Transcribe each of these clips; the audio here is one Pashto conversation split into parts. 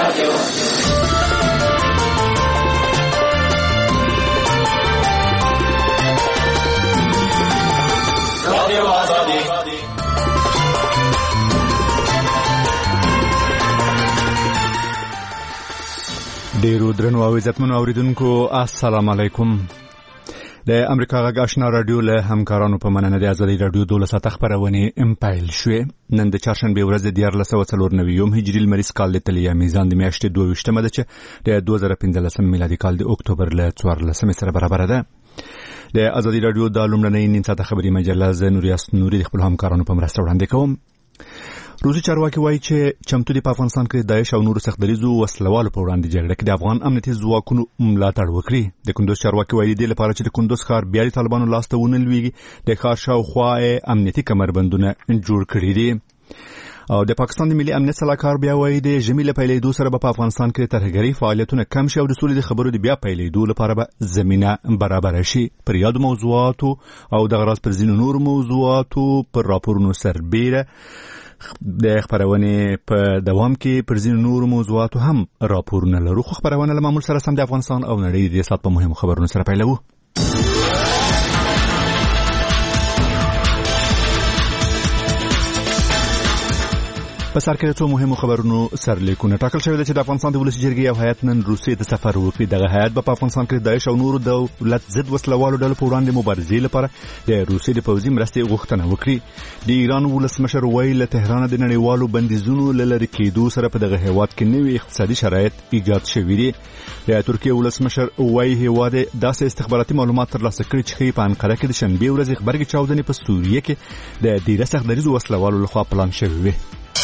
ډیرو درنو او عزتمنو اوریدونکو السلام علیکم. د امریکا غږ آشنا رادیو له همکارانو په مننه د ازادي رادیو 12 خبرونه امپایل شوې. نن د چهارشنبه ورځ د 1494 هجری لمریز کال د تلیا میزان د میاشتې 22مه ده چې د 2015 میلادي کال د اکتوبر له 14 سره برابر ده. د ازادي رادیو د لومړنۍ نیم ساعته خبري مجله ز نوریاس نوري د خپل همکارانو په مرسته وړاندې کوم. روسي چارواکي وایي چې چمتو دي په افغانستان کې د داعش او نورو سختدریزو وسلوالو په وړاندې جګړه کې د افغان امنیتي ځواکونو ملاتړ وکړي. د کندوز چارواکي وایي د لپاره چې د کندوز ښار بیا د طالبانو لاسته ونلويږي د ښار شاوخوا امنیتي کمربندونه جوړ کړي دي. او د پاکستان د ملي امنیت صلاحکار بیا وایي د ژمي له پیلېدو سره په افغانستان کې ترهګري فعالیتونه کم شي او د سولې د خبرو د بیا پیلېدو لپاره به زمينه برابر شي. پر یاد موضوعاتو او د غراض پر ځینو نور موضوعاتو پر راپورونو سربېره د خبرونه په دوام کې پر ځینو نور موضوعاتو هم راپورونه لرو. خو خبرونه له معمول سره سم د افغانستان او نړۍ د سیاست په مهمو خبرونو سره پیلوو. په سر کې څو مهمو خبرونو سرلیکونه ټاکل شوی دی چې د افغانستان د ولسي جرګې یو هیئت نن روسیې ته سفر وکړي. دغه هیئت په افغانستان کې د داعش او نورو دولت ضد وسلوالو ډلو په وړاندې مبارزې لپاره د روسیې د پوځي مرستې غوښتنه وکړي. د ایران ولسمشر وایي له تهران د نړیوالو بندیزونو لری کېدو سره په دغه هیواد کې نوي اقتصادي شرایط ایجاد شوي دي. د ترکیه ولسمشر وایي هیواد داسې استخباراتي معلومات ترلاسه کړي چې په انقره کې د شنبه ورځ غبرګي چاودنې په سوریه کې د ډیره سختدریزو وسلوالو لخوا پلان شوی وي.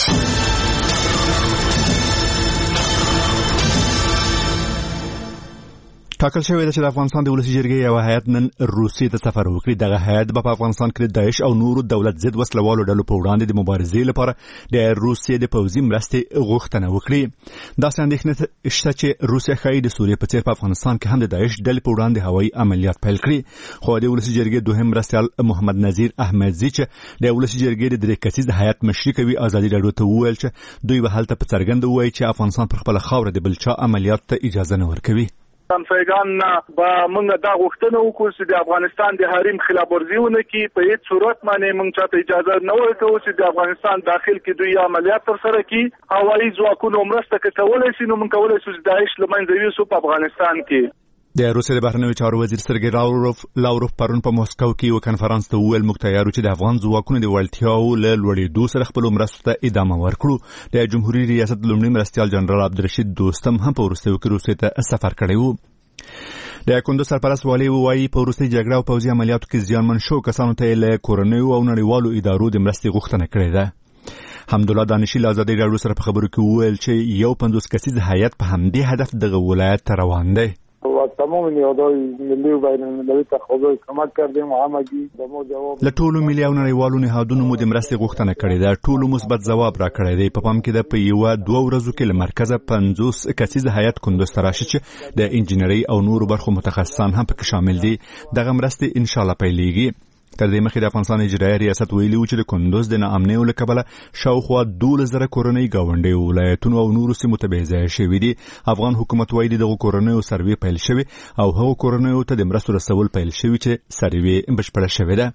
ټاکل شوی دی چې د افغانستان د ولسي جرګې یو هیئت نن روسیې ته سفر وکړي. دغه هیئت په افغانستان کې د داعش او نورو دولت ضد وسلوالو ډلو په وړاندې د مبارزې لپاره د روسیې د پوځي مرستې غوښتنه وکړي. داسې اندېښنه شته چې روسیه ښایي د سوریې په څیر په افغانستان کې هم د داعش ډلې په وړاندې هوایي عملیات پیل کړي. خو د ولسي جرګې دوهم مرستیال محمد نذیر احمدزي چې د ولسي جرګې د درې کسیز هیئت مشري کوي ازادي رادیو ته وویل چې دوی به هلته په څرګنده وایي چې افغانستان پر خپل خاوره د بلچا عملیات ته اجازه نه ورکوي. همسایگان با موږ دا غوښتنه وکړو چې د افغانستان د حریم خلاف ورزیونه کې په هیڅ صورت باندې موږ چاته اجازه نه ورکوو چې د افغانستان داخل کې دوی عملیات ترسره کړي. هوایي ځواکونو مرسته کولای شي نو موږ کولای شو چې داعش له منځه یوسو په افغانستان کې. د روسیې د بهرنیو چارو وزیر سرګی لاوروف پرون په مسکو کې یو کنفرانس ته وویل موږ تیار یو چې د افغان ځواکونو د وړتیاو له لوړېدو سره خپل مرستو ته ادامه ورکړو. د جمهوریت ریاست لومړي مرستیال جنرال عبدالرشید دوستم هم په وروستیو کې روسیې ته سفر کړی و. د کندوز سرپرست والي وایي په وروستي جګړه او پوځي عملیاتو کې زیانمن شو کسانو ته له کورنیو او نړیوالو ادارو د مرستې غوښتنه کړې ده. حمدالله دانشي له ازادي رادیو سره په خبرو کې وویل چې یو 50 کسیز هیئت په همدې هدف دغه ولایت ته روان دی. تمام نیازهای ملی و بین المللی تقاضای کمک کردیم و همگی به ما جواب له ټولو ملي او نړیوالو نهادونو مو د مرستې غوښتنه کړې ده. ټولو مثبت ځواب را کړی دی. په پام کې ده په یو 2 ورځو کې له مرکزه 50 کسیز هیئت کندوز ته راشي چې د انجینرۍ او نورو برخو متخصصان هم پکې شامل دي. دغه مرستې ان شاء الله پیلېږي. تر دې مخکې د افغانستان اجرایي ریاست ویلي و چې د کندوز د ناامنیو له کبله شاوخوا 12,000 کورنۍ ګاونډي ولایتونو او نورو سیمو ته بې ځایه شوي دي. افغان حکومت وایي دغه کورنیو سروې پیل شوی او هغو کورنیو ته د مرستو رسول پیل شوی چې سروې بشپړه شوې ده.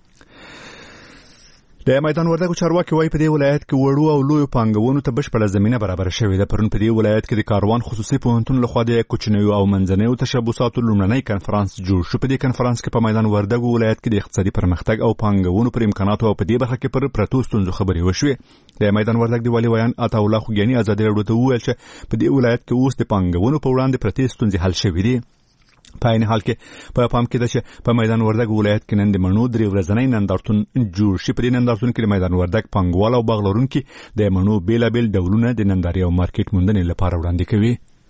د میدان وردګو چارواکي وایي په دې ولایت کې وړو او لویو پانګونو ته بشپړه زمینه برابر شوې ده. پرون په دې ولایت کې د کاروان خصوصي پوهنتون لخوا د کوچنیو او منځنیو تشبثاتو لومړنی کنفرانس جوړ شو. په دې کنفرانس کې په میدان وردګو ولایت کې د اقتصادي پرمختګ او پانګونو پر امکاناتو او په دې برخه کې پر پرتو ستونزو خبرې وشوې. د میدان وردګ د والي ویان عطا الله خوګیاني ازادي رادیو ته وویل چې په دې ولایت کې اوس د پانګونو په وړاندې پرتې ستونزې حل شوې دي. په عین حال کې په پام کې ده چې په میدان وردګ ولایت کې نن د مڼو 3 ورځنی نندارتون جوړ شي. په دې نندارتون کې د میدان وردګ پانګوال او باغ لرونکي د مڼو بیلابیل ډولونه د نندارې او مارکیټ موندنې لپاره وړاندې کوي.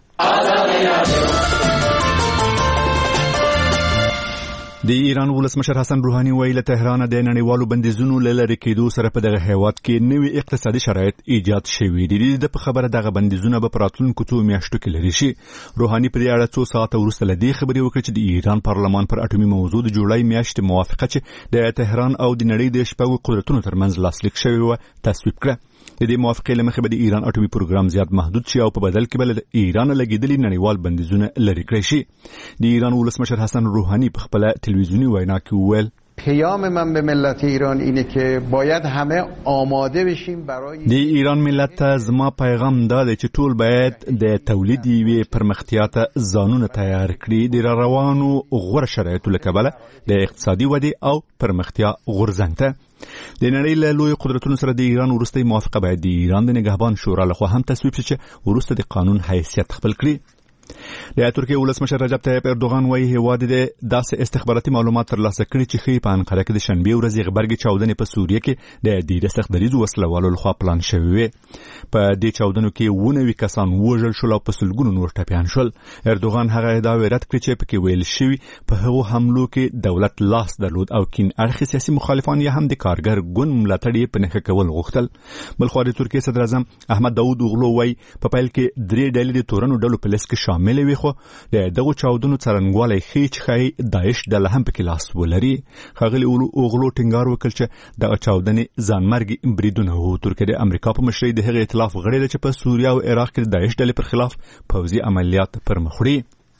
د ایران ولسمشر حسن روحاني ویلي له تهران د نړیوالو بندیزونو لری کېدو سره په دغه هیواد کې نوي اقتصادي شرایط ایجاد شوي دي. د په خبره دغه بندیزونه به پراتلونکو 2 میاشتو کې لري شي. روحاني په دې اړه 2 ساعته وروسته له دې خبرې وکړه چې د ایران پارلمان پر اټومي موضوع د جولای میاشتې موافقه چې د تهران او د نړۍ د شپږو قدرتونو ترمنځ لاسلیک شوی و تصویب کړه. د دې موافقې لمخې به د ایران اټومي پروګرام زیات محدود شي او په بدل کې به د ایران لګیدلي نړیوال بندیزونه لرې کړي شي. د ایران ولسمشر حسن روحانی په خپل تلویزیونی وینا کې وویل پیام من به ملت ایران اینه که باید همه آماده بشیم برای د ایران ملت ته زما پیغام دا دی چې ټول باید د تولید یوې پرمختیا ته ځانونه تیار کړي د روانو غوره شرایطو له کبله د اقتصادي ودې او پرمختیا غورځنګ ته. د نړۍ له لوی قدرتونو سره د ایران وروستۍ موافقه باید د ایران د نگهبان شورا لخوا هم تصویب شي چې وروسته د قانون حیثیت خپل کړي. د ترکیه ولسمشر رجب طیب اردوغان وايي هیواد د داسې استخباراتي معلومات ترلاسه کړي چې ښیي په انقره کې د شنبې ورځې غبرګې چاودنې په سوریه کې د ډیره سختدریزو وسلوالو لخوا پلان شوې وې. په دې چاودنو کې 19 کسان وژل شول او په سلګونو نور ټپیان شول. اردوغان هغه ادعا رد کړې چې پکې ویل شوی په هغو حملو کې دولت لاس درلود او کین اړخي سیاسي مخالفان یا هم د کارګر ګوند ملاتړ یې په نښه کول غوښتل. بلخو د ترکیه صدر اعظم احمد داوود اوغلو وايي په پیل کې 3 ډلې د تورنو ډلو په لیست کې شامل وي خو د دغه چاودنو څرنګوالی ښیي چې داعش ډله هم پکې لاس ولري. ښاغلي اوغلو ټینګار وکړ چې دغه چاودنې ځانمرګي بریدونه وو. ترکیه د امریکا په مشرۍ د هغې ائتلاف غړې ده چې په سوریه او عراق کې د داعش ډلې پر خلاف پوځي عملیات پرمخ وړي.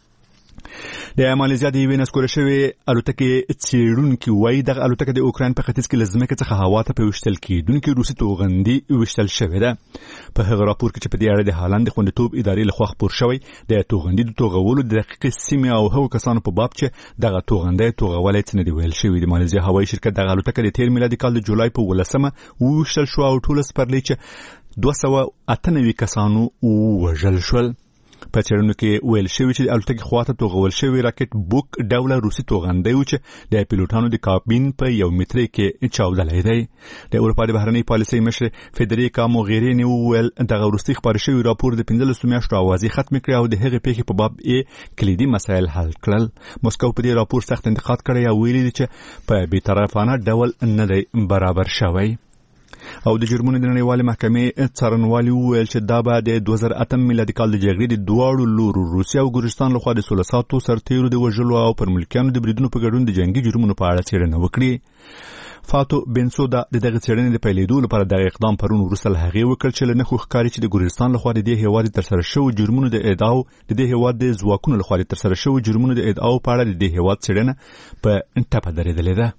د مالیزیا د یوې نسکوره شوې الوتکې څېړونکي وایي دغه الوتکه د اوکراین په ختیځ کې له ځمکې څخه هوا ته په ویشتل کېدونکي روسي توغندي ویشتل شوې ده. په هغه راپور کې چې په دې اړه د هالند د خوندیتوب ادارې لخوا خپور شوی د توغندي د توغولو د دقیقې سیمې او هغو کسانو په باب چې دغه توغندی توغولی څه نه دي ویل شوي. د مالیزیا هوایي شرکت دغه الوتکه د 13 میلادي کال د جولای په 18 وویشتل شوه او ټوله سپرلۍ چې 298 کسانو ووژل شول. په چېرنو کې ویل شوی چې د الوتکې خواته توغول شوی راکټ بوک ډوله روسي توغندی و چې د پیلوټانو د کابین په یو مترۍ کې چاودلی دی. د اروپا د بهرنۍ پالیسۍ مشر فدریکا موغیریني وویل دغه وروستي خپاره شوی راپور د 15 میاشتو اوازې ختم کړې او د هغې پیښې په باب یې کلیدي مسایل حل کړل. موسکو په دې راپور سخت انتقاد کړی او ویلي دی چې په بیطرفانه ډول نه دی برابر شوی. او د جرمونو د نړیوالې محکمې څارنوالي وویل چې دا به د 2008 میلادي کال د جګړې د دواړو لورو روسیه او ګورستان لخوا د 16 ساعتو سرتیرو د وژلو او پر ملکیانو د بریدونو په ګډون د جنگي جرمونو په اړه څېړنه وکړي. فاتو بنسودا د دغه څېړنې د پیلېدو لپاره د اقدام پرون وروسته له هغې وکړ چې له نښو ښکاري چې د ګورستان لخوا د دې هېواد ترسره شوو جرمونو د ادعاو د دې هېواد د ځواکونو لخوا ترسره شوو جرمونو د ادعاو په اړه د دې هېواد څېړنه په ټپه درېدلې ده.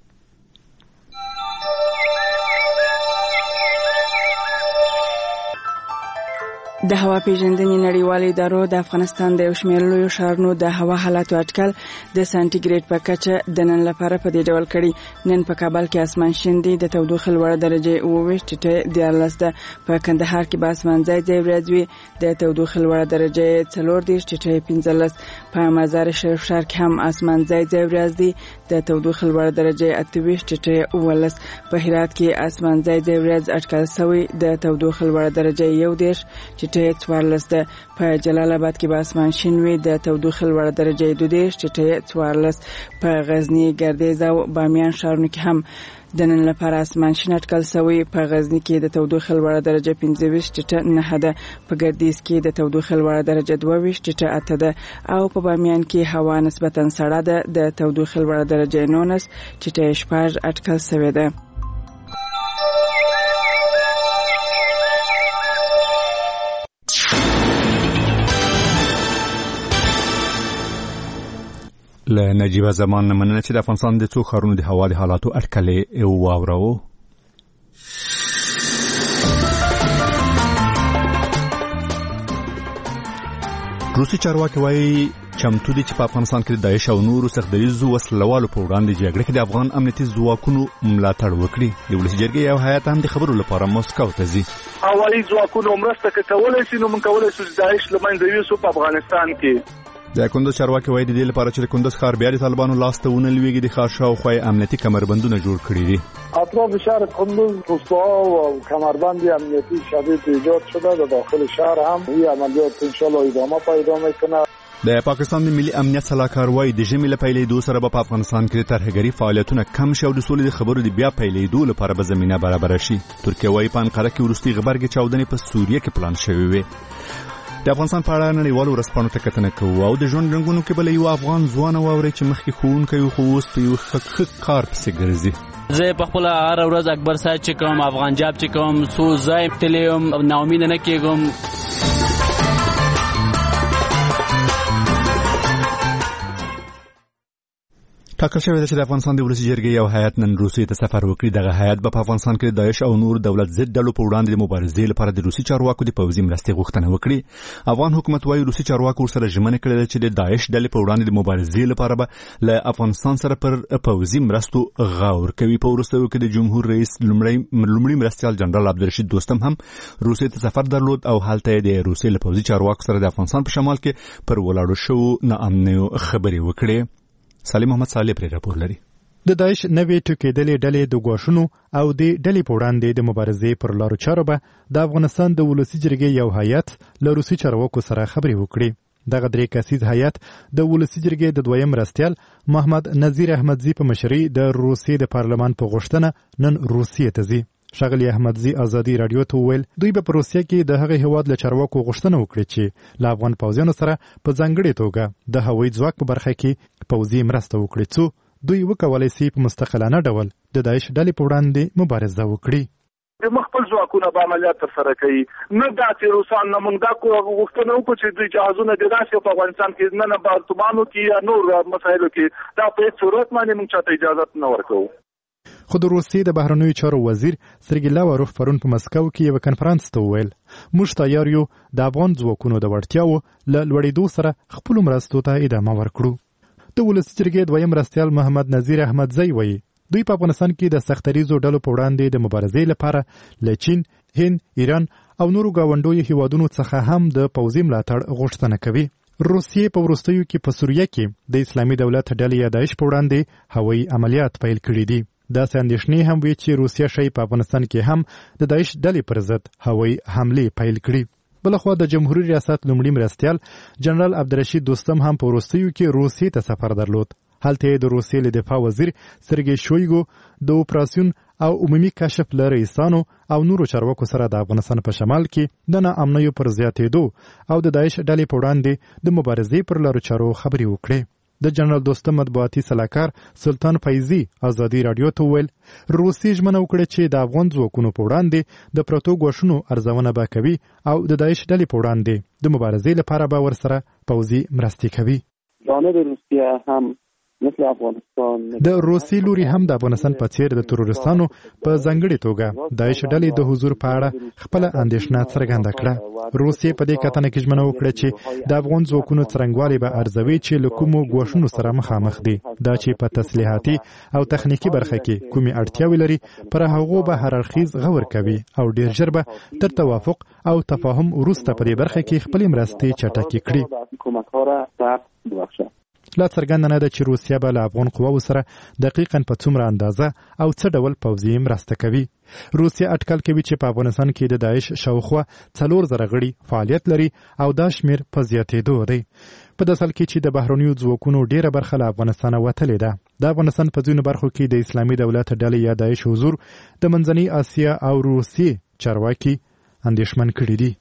د هوا پیژندنې نړیوالې ادارو د افغانستان د یو شمېر لویو ښارونو د هوا حالاتو اټکل د سانتیګریډ په کچه د نن لپاره په دې ډول کړي. نن په کابل کې اسمان شین دی، د تودوخې لوړه درجه 28 14 ده. په کندهار کې به اسمان ځای ځای ورځ وي، د تودوخې لوړه درجه 14 15. په مزار شریف ښار کې هم اسمان ځای ځای ورځ دی، د تودوخې لوړه درجه 28 19. په هرات کې اسمان ځای ځای ورځ اټکل شوی، د تودوخې لوړه درجه 1 14 ده. په جلال آباد کې به اسمان شین وي، د تودوخې لوړه درجه 2 14. په غزنی، ګردیز او بامیان ښارونو کې هم د نن لپاره اسمان شین اټکل شوی. په غزنی کې د تودوخې لوړه درجه 25 ده، په ګردیز کې د تودوخې لوړه درجه 22 ده او په بامیان کې هوا نسبتا سړه ده، د تودوخې لوړه درجه 19 اټکل شوی ده. له نجیبه زمان مننه چې د افغانستان د څو ښارونو د هوا د حالاتو اټکلې واورو. روسي چارواکي وايي چمتو دي چې په افغانستان کې د داعش او نورو سختدریزو وسلوالو په وړاندې جګړه کې د افغان امنیتي ځواکونو ملاتړ وکړي. د ولسي جرګې یو هیات هم د خبرو لپاره موسکو ته ځي. هوایي ځواکونو مرسته کولی شي، نو موږ کولی شو چې داعش له منځه یوسو په افغانستان کې. د کندوز چارواکي وايي د دې لپاره چې د کندوز ښار بیا د طالبانو لاس ته ونه لویږي د ښار شاوخوا امنیتي کمربندونه جوړ کړي دي. اطراف شهر کندوز پست‌ها و کمربند امنیتی شدید ایجاد شده. در داخل شهر هم این عملیات انشالله ادامه پیدا میکنه. د پاکستان د ملي امنیت سلاکار وايي د ژمي له پیلېدو سره به په افغانستان کې ترهګري فعالیتونه کم شي او د سولې د خبرو د بیا پیلېدو لپاره به زمینه برابر شي. ترکیه وايي په انقره کې وروستي غبرګې چاودنې په سوریه کې پلان شوې وي. د افغانستان په اړه نړیوالو ورځپاڼو ته کتنه کوو او د ژوند رنګونو کې بل یو افغان ځوان واوري چې مخکې ښوونکی خو اوس په یو ښه کار پسې ګرځي. زه په خپل هر ورځ اکبر صاحب چې کوم افغان جاب چې کوم سو زایم تلیم ناامید نه کېږم. ټاکل شوی دی چې د افغانستان د ولسي جرګې یو هیئت نن روسیې ته سفر وکړي. دغه هیئت به په افغانستان کې د داعش او نور دولت ضد ډلو په وړاندې د مبارزې لپاره د روسي چارواکو د پوځي مرستې غوښتنه وکړي. افغان حکومت وايي روسي چارواکو ورسره ژمنه کړې ده چې د داعش ډلې په وړاندې د مبارزې لپاره به له افغانستان سره پر پوځي مرستو غور کوي. په وروستیو کې د جمهور رئیس لومړي مرستیال جنرال عبدالرشید دوستم هم روسیې ته سفر درلود او هلته د روسیې له پوځي چارواکو سره د افغانستان په شمال کې پر ولاړو شوو ناامنیو خبرې وکړې. سالم محمد صالح پر راپور لري. د داعش نوې ټوکېدلې ډلې د ګواښونو او د ډلې په وړاندې د مبارزې پر لارو چارو به د افغانستان د ولسي جرګې یو هیئت له روسي چارواکو سره خبرې وکړي. دغه 3 کسیز هیئت د ولسي جرګې د دویم مرستیال محمد نذیر احمدزي په مشرۍ د روسیې د پارلمان په غوښتنه نن روسیې ته ځي. ښاغلي احمدزي ازادي رادیو ته وویل دوی به په روسیه کې د هغه هیواد له چارواکو غوښتنه وکړي چې له افغان پوځیانو سره په ځانګړې توګه د هوایي ځواک په برخه کې پوځي مرسته وکړي څو دوی وکولای شي په مستقلانه ډول د داعش ډلې په وړاندې مبارزه وکړي. د خپل ځواکونه به عملیات ترسره کوي. نه دا چې روسان نه موږ دا غوښتنه وکړو چې دوی جهازونه د داسې په افغانستان کې نه په ارتبانو کې یا نور مسایلو کې دا په هیڅ صورت باندې موږ چاته اجازه نه ورکوو. خو د روسیې د بهرنیو چارو وزیر سرګی لاوروف پرون په مسکو کې یو کنفرانس ته وویل موږ تیار یو د افغان ځواکونو د وړتیاو له لوړېدو سره خپل مرستو ته ادامه ورکړو. د ولسي جرګې دویم مرستیال محمد نذیر احمدزي وایي دوی په افغانستان کې د سختریزو ډلو په وړاندې د مبارزې لپاره له چین، هند، ایران او نورو گاونډیو هیوادونو څخه هم د پوځي ملاتړ غوښتنه کوي. روسیې په وروستیو کې په سوریه کې د اسلامي دولت ډلې یا داعش په وړاندې هوایي عملیات پیل کړي دي. داسې اندېښنې هم وي چې روسیه شی په افغانستان کې هم د داعش ډلې پر ضد هوایي حملې پیل کړي. بلخوا د جمهوریت ریاست لومړي مرستیال جنرال عبدالرشید دوستم هم په وروستیو کې روسیې ته سفر درلود. هلته د روسیې له دفاع وزیر سرګی شویګو د اپراسیون او عمومي کشف له رئیسانو او نورو چارواکو سره د افغانستان په شمال کې د ناامنیو پر زیاتېدو او د داعش ډلې په وړاندې د مبارزې پر لارو چارو خبرې وکړې. د جنرال دوستم مطبوعاتي سلاکار سلطان فیضي ازادي رادیو ته ویل روسیې ژمنه وکړه چې د افغان ځواکونو په وړاندې د پروتو ګواښونو ارزونه به کوي او د داعش ډلې په وړاندې د مبارزې لپاره به ورسره پوځي مرستې کوي. جانب روسیه هم مثل افغانستان د روسي لوري هم د افغانستان په څیر د تروریستانو په ځانګړي توګه داعش ډلې د حضور په اړه خپل اندېښنه څرګنده کړه. روسي په دې کتنه کې ژمنه وکړه چې د افغان ځواکونو څرنګوالي به ارزوي چې له کومو ګواښونو سره مخامخ دي. دا چې په تسلیحاتي او تخنیکی برخه کې کومې اړتیاوې لري پر هغو به هر اړخیز غور کوي او ډیر ژر به تر توافق او تفاهم وروسته په دې برخه کې خپل مرستې چټکې کړي. لا څرګنده نه ده چې روسیه به له افغان قواو سره دقیقاً په څومره اندازه او څه ډول پوځي مرسته کوي. روسیه اټکل کوي چې په افغانستان کې د داعش شاوخوا 4000 غړي فعالیت لري او دا شمیر په زیاتېدو دی. په داسې حال کې چې د بهرنیو ځواکونو ډیره برخه له افغانستانه وتلې ده. د افغانستان په ځینو برخو کې د اسلامي دولت ډلې یا داعش حضور د منځنۍ اسیا او روسیې چارواکي اندېښمن کړي دي.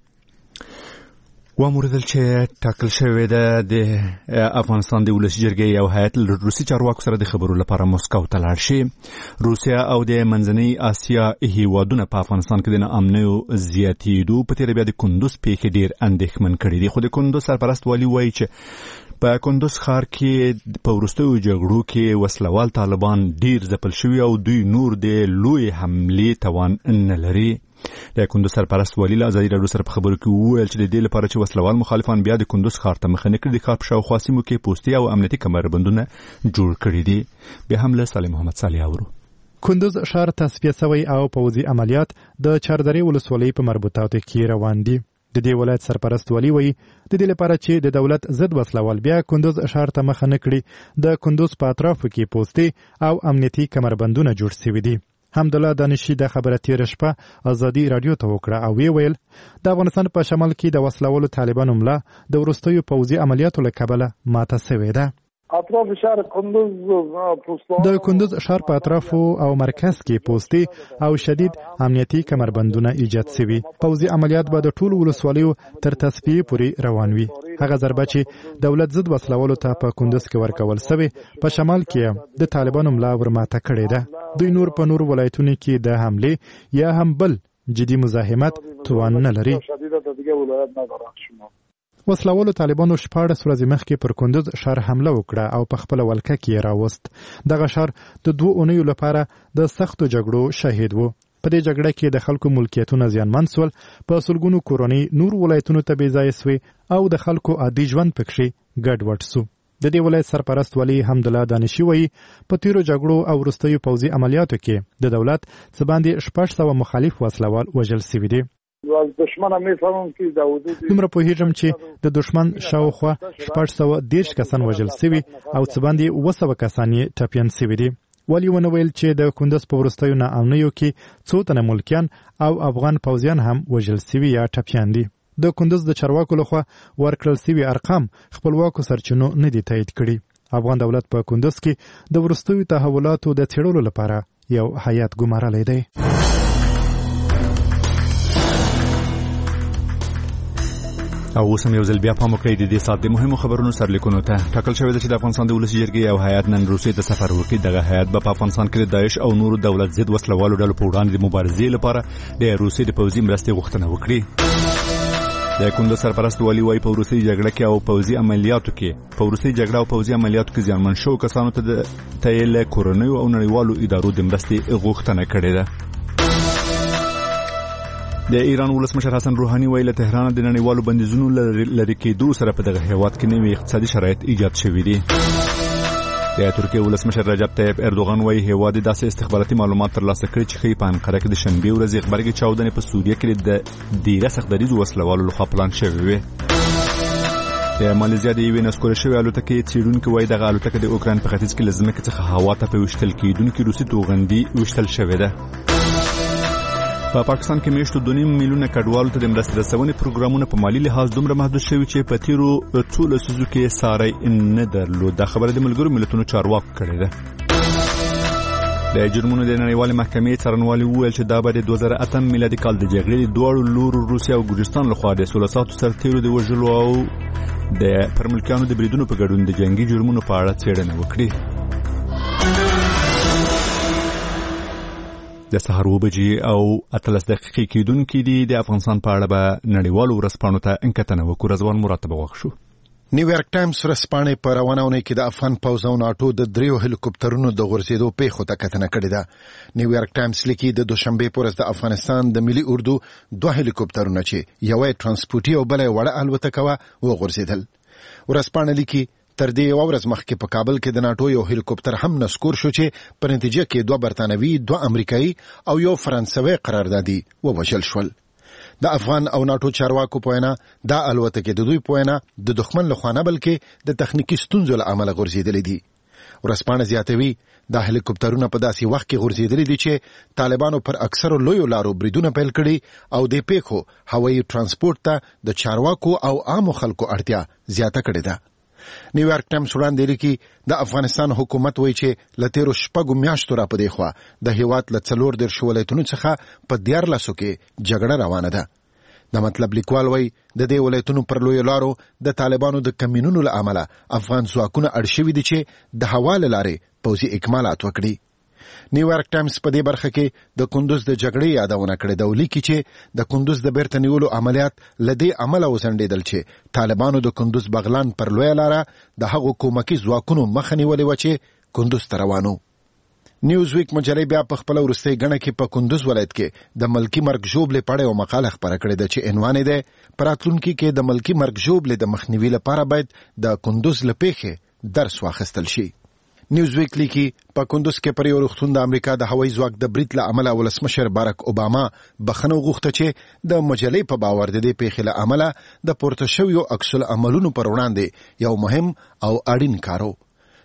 واموردل چې ټاکل شوی ده د افغانستان د ولسي جرګې یو هیئت له روسي چارواکو سره د خبرو لپاره مسکو ته لاړ شي. روسیا او د منځنۍ اسیا هیوادونه په افغانستان کې د ناامنیو زیاتېدو په تېره بیا د کندوز پیښې ډېر اندېښمن کړي دي. خو د کندوز سرپرست والي وایي چې په کندوز ښار کې په وروستیو جګړو کې وسلوال طالبان ډېر ځپل شوي او دوی نور د لوی حملې توان نه لري. د کندوز سرپرست والي له ازادي راډیو سره په خبرو کې وویل چې د دې لپاره چې وسلوال مخالفان بیا د کندوز ښار ته مخه نه کړي د ښار په شاوخوا سیمو کې پوستي او امنیتي کمربندونه جوړ کړي دي. بیا هم له سالم محمد صالح اورو. کندوز ښار تصفیه شوی او پوځي عملیات د چاردرې ولسوالۍ په مربوطاتو کې روان دي. د دې ولایت سرپرست والي وایي د دې لپاره چې د دولت ضد وسلوال بیا کندوز ښار ته مخه نه کړي د کندوز په اطرافو کې پوستي او امنیتي کمربندونه جوړ شوي دي. حمدالله دانشي د خبره تیره شپه ازادي رادیو ته وکړه او ویل د افغانستان په شمال کې د وسلوالو طالبانو ملا د وروستیو پوځي عملیاتو له کبله ماته شوې ده. اطراف شهر کندوز د کندوز ښار په اطرافو او مرکز کې پوستې او شدید امنیتي کمربندونه ایجاد شوي. پوځي عملیات به د ټولو ولسوالیو تر تصفیې پورې روان وي. هغه ضربه چې دولت ضد وسلوالو ته په کندوز کې ورکول شوې په شمال کې د طالبانو ملا ورماته کړې ده. دوی نور په نور ولایتونو کې د حملې یا هم بل جدي مزاحمت توان نه لري. وسلوالو طالبانو 14 ورځې مخکې پر کندوز ښار حمله وکړه او په خپل ولکه کې راوست. دغه ښار د 2 اونیو لپاره د سختو جګړو شهید و. په دې جګړه کې د خلکو ملکیتونه زیانمن شول، په سلګونو کورنۍ نور ولایتونو ته بېځایه سوې او د خلکو عادي ژوند پکښې ګډوډ سو. د دې ولایت سرپرست ولی حمدالله دانشي وایي په تیرو جګړو او وروستیو پوځي عملیاتو کې د دولت څه باندې 600 مخالف وسلوال وژل سوي دي. دومره پوهیږم چې د دشمن شاوخوا 610 کسان وژل سوي او څه باندې 200 کسان یې ټپیان سوي دي. ولی ونه ویل چې د کندوز په وروستیو ناامنیو کې څو تنه ملکیان او افغان پوځیان هم وژل سوي یا ټپیان دي. د کندوز د چارواکو لخوا ورکړل سوي ارقام خپلواکو سرچینو نه دي تایید کړي. افغان دولت په کندوز کې د وروستیو تحولاتو د څېړلو لپاره یو هیات ګمارلی دی. او اوس هم یو ځل بیا پام وکړئ د دې ساعت د مهمو خبرونو سرلیکونو ته. ټاکل شوې ده چې د افغانستان د ولسي جرګې یو هیات نن روسیې ته سفر وکړي. دغه هیات به په افغانستان کې د داعش او نورو دولت ضد وسلوالو ډلو په وړاندې د مبارزې لپاره د روسیې د پوځي مرستې غوښتنه وکړي. د کندوز سرپرست والي وايي په روسي جګړه کې او پوځي عملیاتو کې زیانمن شو کسانو ته د تایل کورنیو او نړیوالو ادارو د مرستې غوښتنه کړې ده. د ایران ولسمشر حسن روحاني ویل له تهران د نړیوالو بندیزونو لرې کېدو سره په دغه هیواد کې نوي اقتصادي شرایط ایجاد شوي دي. د ترکیې ولسمشر رجب طیب اردوغان وایي هیواد داسې استخباراتي معلومات ترلاسه کړي چې ښیي په انقره کې د شنبې ورځې غبرګې چاودنې په سوریه کې د ډیره سختدریزو وسلوالو لخوا پلان شوې وې. د مالیزیا د یوې نسکوره شوې الوتکې څېړونکي وایي دغه الوتکه د اوکراین په ختیځ کې له ځمکې څخه هوا ته په ویشتل کېدونکي روسي توغندي ویشتل شوې ده. په پاکستان کې میاشتو 2.5 میلیونه کډوالو ته د مرستې رسونې پروګرامونه په مالی لحاظ دومره محدود شوي چې په تیرو څو لسیزو کې ساری نه درلود. دا خبره د ملګرو ملتونو چارواکو کړې ده. د جرمونو د نړیوالې محکمې څارنوالي وویل چې دا به د 2008 میلادي کال د جګړې د دواړو لورو روسیه او ګورجستان لخوا د 16 سرتیرو د وژلو او د پرملکیانو د بریدونو په ګډون د جنگي جرمونو په اړه څېړنه وکړي. د سهار 9 بجې او 13 دقیقې کېدونکې دي. د افغانستان په اړه به نړیوالو ورځپاڼو ته انکتنه وکړو. رضوان مراتب غوښ شو. نیویارک ټایمز ورځپاڼې په روانه اونۍ کې د افغان پوځ او ناټو د 3 هلیکوپټرونو د غورځېدو پیښو ته کتنه کړې ده. نیویارک ټایمز لیکي د دوشنبه په ورځ د افغانستان د ملي اردو 2 هلیکوپټرونه چې یوه ترانسپورتي او بل وړه الوتکه وغورځېدل. ورځپاڼه لیکي تر دې یو ورځ مخکې په کابل کې د ناټو یو هلیکوپټر هم نسکور شو چې په نتیجه کې 2 برتانوي 2 امریکایي او یو فرانسوي قراردادي ووژل شول. د افغان او ناټو چارواکو په وینا دا الوتکې د دوی په وینا د دښمن له خوا نه بلکې د تخنیکی ستونزو له امله غورځېدلې دي. ورځپاڼه زیاتوي دا هلیکوپټرونه په داسې وخت کې غورځېدلې دي چې طالبانو پر اکثرو لویو لارو بریدونه پیل کړي او د پیښو هوایي ترانسپورت ته د چارواکو او عامو خلکو اړتیا زیاته کړې ده. نیویارک ټایمز وړاندې لیکي د افغانستان حکومت وایي چې له تیرو 6 میاشتو را پدې خوا د هیواد له 14 ولایتونو څخه په 14 کې جګړه روانه ده. د مطلب لیکوال وایي د دې ولایتونو پر لویو لارو د طالبانو د کمینونو له امله افغان ځواکونه اړ شوي دي چې د هوا له لارې پوځي اکمالات وکړي. نیویارک ټایمز په دې برخه کې د کندوز د جګړې یادونه کړې ده او لیکي چې د کندوز د بیرته نیولو عملیات لدې عمله وسنډېدل چې طالبانو د کندوز بغلان پر لویه لاره د هغو کومکي ځواکونو مخه نیولې وه چې کندوز ته روانو. نیوز ویک مجلې بیا په خپله وروستۍ ګڼه کې په کندوز ولایت کې د ملکي مرګ ژوبلې په اړه یو مقاله خپره کړې ده چې عنوان یې دی په راتلونکي کې د ملکي مرګ ژوبلې د مخنیوي لپاره باید د کندوز له پیښې درس واخیستل شي. نیوز ویک لیکي په کندوز کې پر یو روغتون د امریکا د هوایي ځواک د برید له امله ولسمشر باراک اوباما بخښنه وغوښته چې د مجلې په باور د دې پیښې له امله د پورته شویو عکس العملونو پر وړاندې یو مهم او اړین کار و.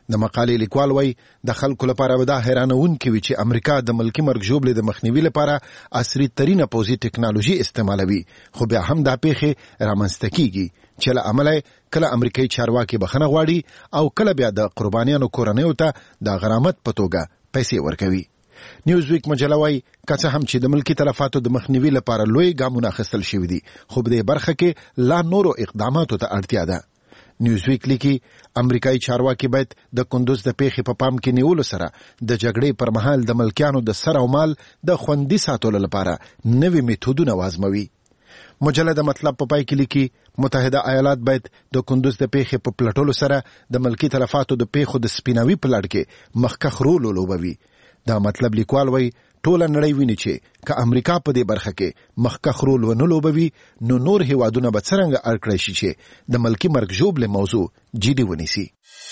د مقالې لیکوال وایي د خلکو لپاره به دا حیرانونکي وي چې امریکا د ملکي مرګ ژوبلې د مخنیوي لپاره عصري ترینه پوځي ټکنالوژي استعمالوي، خو بیا هم دا پیښې رامنځته کیږي چې له امله کله امریکایي چارواکي بخښنه غواړي او کله بیا د قربانیانو کورنیو ته د غرامت په توګه پیسې ورکوي. نیوزویک مجله وایي که څه هم چې د ملکي تلفاتو د مخنیوي لپاره لوی ګامونه اخیستل شوي دي، خو په دې برخه کې لا نورو اقداماتو ته اړتیا ده. نیوزویک لیکي امریکایي چارواکي باید د کندوز د پیښې په پام کې نیولو سره د جګړې پر مهال د ملکیانو د سر او مال د خوندي ساتلو لپاره نوي میتودونه وازموي. مجله د مطلب په پای کې لیکي متحده ایالات باید د کندوز د پیښې په پلټلو سره د ملکي تلفاتو د پیښو د سپیناوي په لړ کې مخکښ رول ولوبوي. دا مطلب لیکوال وایي ټوله نړۍ ویني چې که امریکا په دې برخه کې مخکښ رول ونه لوبوي نو نور هیوادونه به څرنګه اړ کړی شي چې د ملکي مرګ ژوبلې موضوع جدي ونیسي.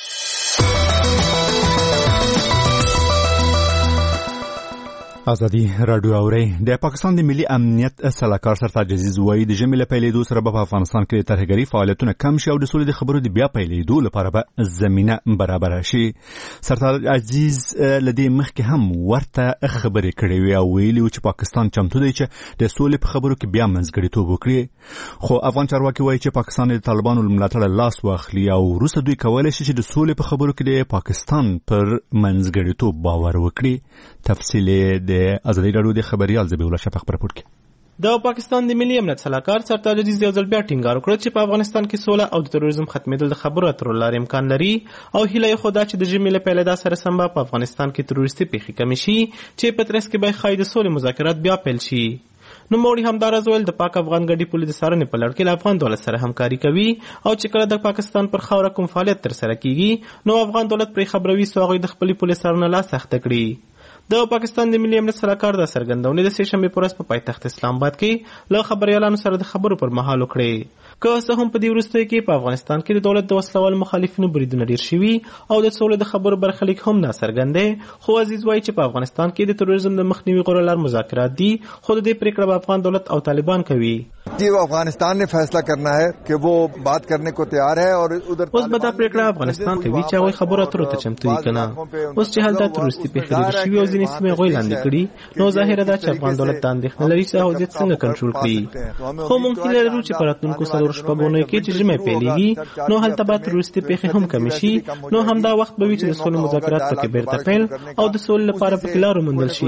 ازادي رادیو اوري. د پاکستان د ملي امنیت سلاکار سرتاج عزیز وایي د ژمي له پیلېدو سره په افغانستان کې ترهګري فعالیتونه کم شي او د سولې د خبرو د بیا پیلېدو لپاره به زمينه برابر شي. سرتاج عزیز لدی مخکې هم ورته خبرې کړې وي او ویلي چې پاکستان چمتو دی چې د سولې په خبرو کې بیا منځګړیتوب وکړي، خو افغان چارواکي وایي چې پاکستان د طالبانو ملاتړ لاس واخلي او وروسته دوی کولای شي چې د سولې په خبرو کې د پاکستان پر منځګړیتوب باور وکړي. تفصیل د ازادي رادیو د خبريال زبیح الله شفق پر راپور کې د پاکستان د ملي امنیت سلاکار سرتاج عزیز یو ځل بیا ټینګار وکړ چې په افغانستان کې سوله او د تروریزم ختمېدل د خبرو اترو لارې امکان لري او هیله یې خو دا چې د ژمي له پیلېدا سره سم په افغانستان کې تروریستي پیښې کمې شي چې په ترڅ کې به ښایي د سولې مذاکرات بیا پیل شي. نوموړي همداراز ویل د پاک افغان ګډي پولې د څارنې په لړ کې له افغان دولت سره همکاري کوي او چې کله د پاکستان پر خاوره کوم فعالیت ترسره کیږي نو افغان دولت پرې خبروي سو هغوی د خپلې پولې څارنه لا سخته کړي. د پاکستان د ملي امنیت سلاکار د څرګندونې د سې شنبې په ورځ په پایتخت اسلام آباد کې له خبريالانو سره د خبرو پر مهال وکړې. که څه هم په دې وروستیو کې په افغانستان کې د دولت د وسلوال مخالفینو بریدونه ډیر شوي او د سولې د خبرو برخلیک هم ناڅرګند دی، خو عزیز وایي چې په افغانستان کې د تروریزم د مخنیوي غوره لار مذاکرات دي، خو د دې پریکړه به افغان دولت او طالبان کوي. वो अफगानिस्तान ने फैसला करना है कि वो बात करने को तैयार है और उधर اوس به دا پریکړه افغانستان کوي چې هغوی خبرو اترو ته چمتو دي کنه. اوس چې هلته تروریستي پیښې ډېرې شوي او ځینې سیمې هغوی لاندې کړي نو ظاهره ده چې افغان دولت دا اندېښنه لري چې حوزې څنګه کنټرول کړي، خو ممکن لرو چې په راتلونکو څلورو شپږونو کې چې ژمی پیلېږي نو هلته به تروریستي پیښې هم کمې شي، نو همدا وخت به وي چې د سولې مذاکرات پکې بیرته پیل او د سولې لپاره پکې لارو موندل شي.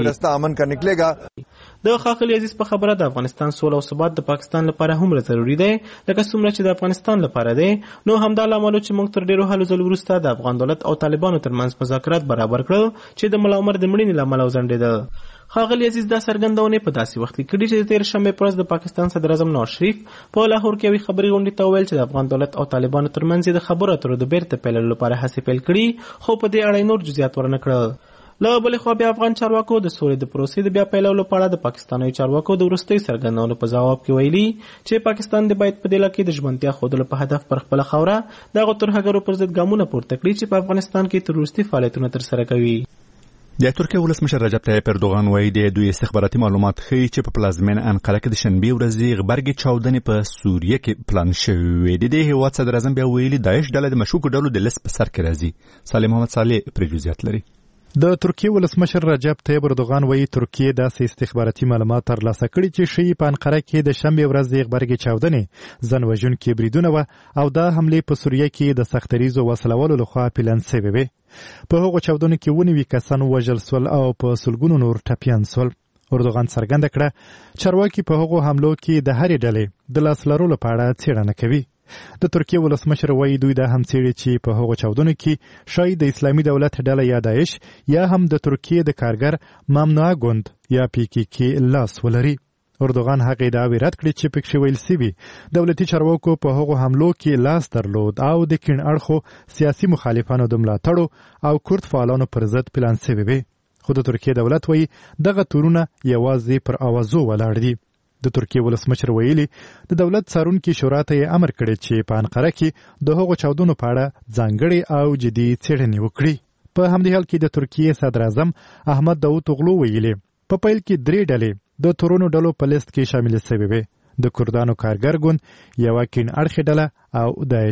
د ښاغلي عزیز په خبره د افغانستان سوله او ثبات د پاکستان لپاره هم ضروري دی لکه څومره چې د افغانستان لپاره دی، نو همدا لامل چې موږ تر ډیرو هلو ځلو وروسته د افغان دولت او طالبانو ترمنځ مذاکرات برابر کړل چې د ملا عمر د مړینې له امله وځنډېده. ښاغلي عزیز دا څرګندونې په داسې وخت کې کړي چې د تېر شنبې په ورځ د پاکستان صدر اعظم نواز شریف په لاهور کې یوې خبري غونډې ته وویل چې د افغان دولت او طالبانو ترمنځ د خبرو اترو د بیرته پیلولو لپاره هڅې پیل کړي، خو په دې اړه نور جزئیات ورنه کړل. له بلې خوا بیا افغان چارواکو د سولې د پروسې د بیا پیلولو په اړه د پاکستاني چارواکو د وروستیو څرګندونو په ځواب کې ویلي چې پاکستان د باید په دې لکه د ژمنتیا ښودلو په هدف پر خپله خاوره دغو ترهګرو پر ضد ګامونه پورته کړي چې په افغانستان کې تروریستي فعالیتونه ترسره کوي. د ترکیه ولسمشر رجب طیب اردوغان وایي د دوی استخباراتي معلومات ښیي چې په پلازمین انقره کې د شنبې ورځې غبرګې چاودنې په سوریه کې پلان شوې. د دې هیواد صدر اعظم بیا ویلي داعش ډله د مشکوکو ډلو د لیست په سر کې راځي. صالح محمد صالح پرې جزئیات لري. د ترکیه ولسمشر رجب طیب اردوغان وایي ترکیه داسې استخباراتي معلومات ترلاسه کړي چې ښیي په انقره کې د شنبې ورځ غبرګې چاودنې ځان وژونکي بریدونه وه او دا حملې په سوریه کې د سختریزو وسلوالو لخوا پلان شوې وې. په هغو چاودنو کې 29 کسان وژل سول او په سلګونو نور ټپیان سول. اردوغان څرګنده کړه چارواکي په هغو حملو کې د هرې ډلې د لاس لرلو په اړه څېړنه کوي. د ترکیه ولسمشر وایي دوی دا هم څېړي چې په هغو چاودنو کې شاید د اسلامي دولت ډله یا داعش یا هم د ترکیه د کارګر ممنوعه ګوند یا PKK لاس ولري. اردوغان هغه ادعاوې رد کړې چې پکې ویل سوي دولتي چارواکو په هغو حملو کې لاس درلود او د کیڼ اړخو سیاسي مخالفانو د ملاتړو او کورد فعالانو پر ضد پلان شوي وي. خو د ترکیه دولت وایي دغه تورونه یوازې پر اوازو ولاړ دي. د ترکیه ولسمشر ویلي د دولت څارونکي شورا ته یې امر کړی چې په انقره کې د هغو چاودنو په اړه ځانګړې او جدي څېړنې وکړي. په همدې حال کې د ترکیه صدر اعظم احمد داوطوغلو ویلي په پیل کې 3 ډلې د تورونو ډلو په لیست کې شامل شوې وې: د کردانو کارګر ګوند، یوه کیڼ اړخې ډله او داعش.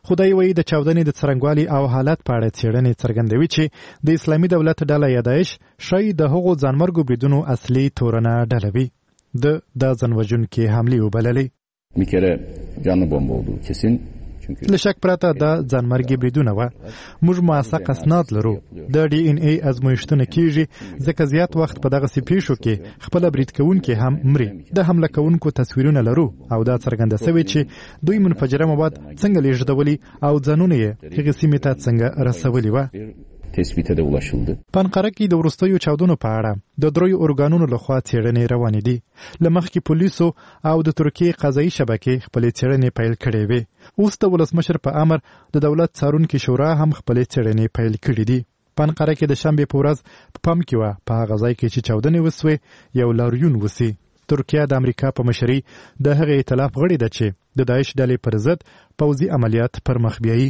خدای وایي د چاودنې د څرنګوالي او حالت په اړه څېړنې څرګندوي چې د اسلامي دولت ډله یا داعش شاید د هغو ځانمرګو بریدونو اصلي تورنه ډله وي. د ځانوژونکې حملې وبللې. Bir kere canlı bomba olduğu kesin. له شک پرته د ځانمرګي بریدونه وه. موږ موثق اسناد لرو. د DNA ازمویښتونه کیږي ځکه زیات وخت په دغسې پیښو کې خپل برید کوونکي هم مري. د حمله کوونکو تصویرونه لرو او دا څرګنده شوې چې دوی منفجره مواد څنګه لیږدولي او ځانونه یې هغې سیمې ته څنګه رسولي وه. tespite de ulaşıldı. په انقره کې د وروستیو چاودنو په اړه د دریو ارګانونو لخوا څېړنې روانې دي. له مخکې پولیسو او د ترکیې قضایي شبکې خپلې څېړنې پیل کړې وې. اوس د ولسمشر په امر د دولت څارونکې شورا هم خپلې څېړنې پیل کړې دي. په انقره کې د شنبې په ورځ په پام کې وه په هغه ځای کې چې چاودنې وسوې یو لاریون وسي. ترکیه د امریکا په مشرۍ د هغې ائتلاف غړې ده چې د داعش ډلې پر ضد پوځي عملیات پر مخ بیایي.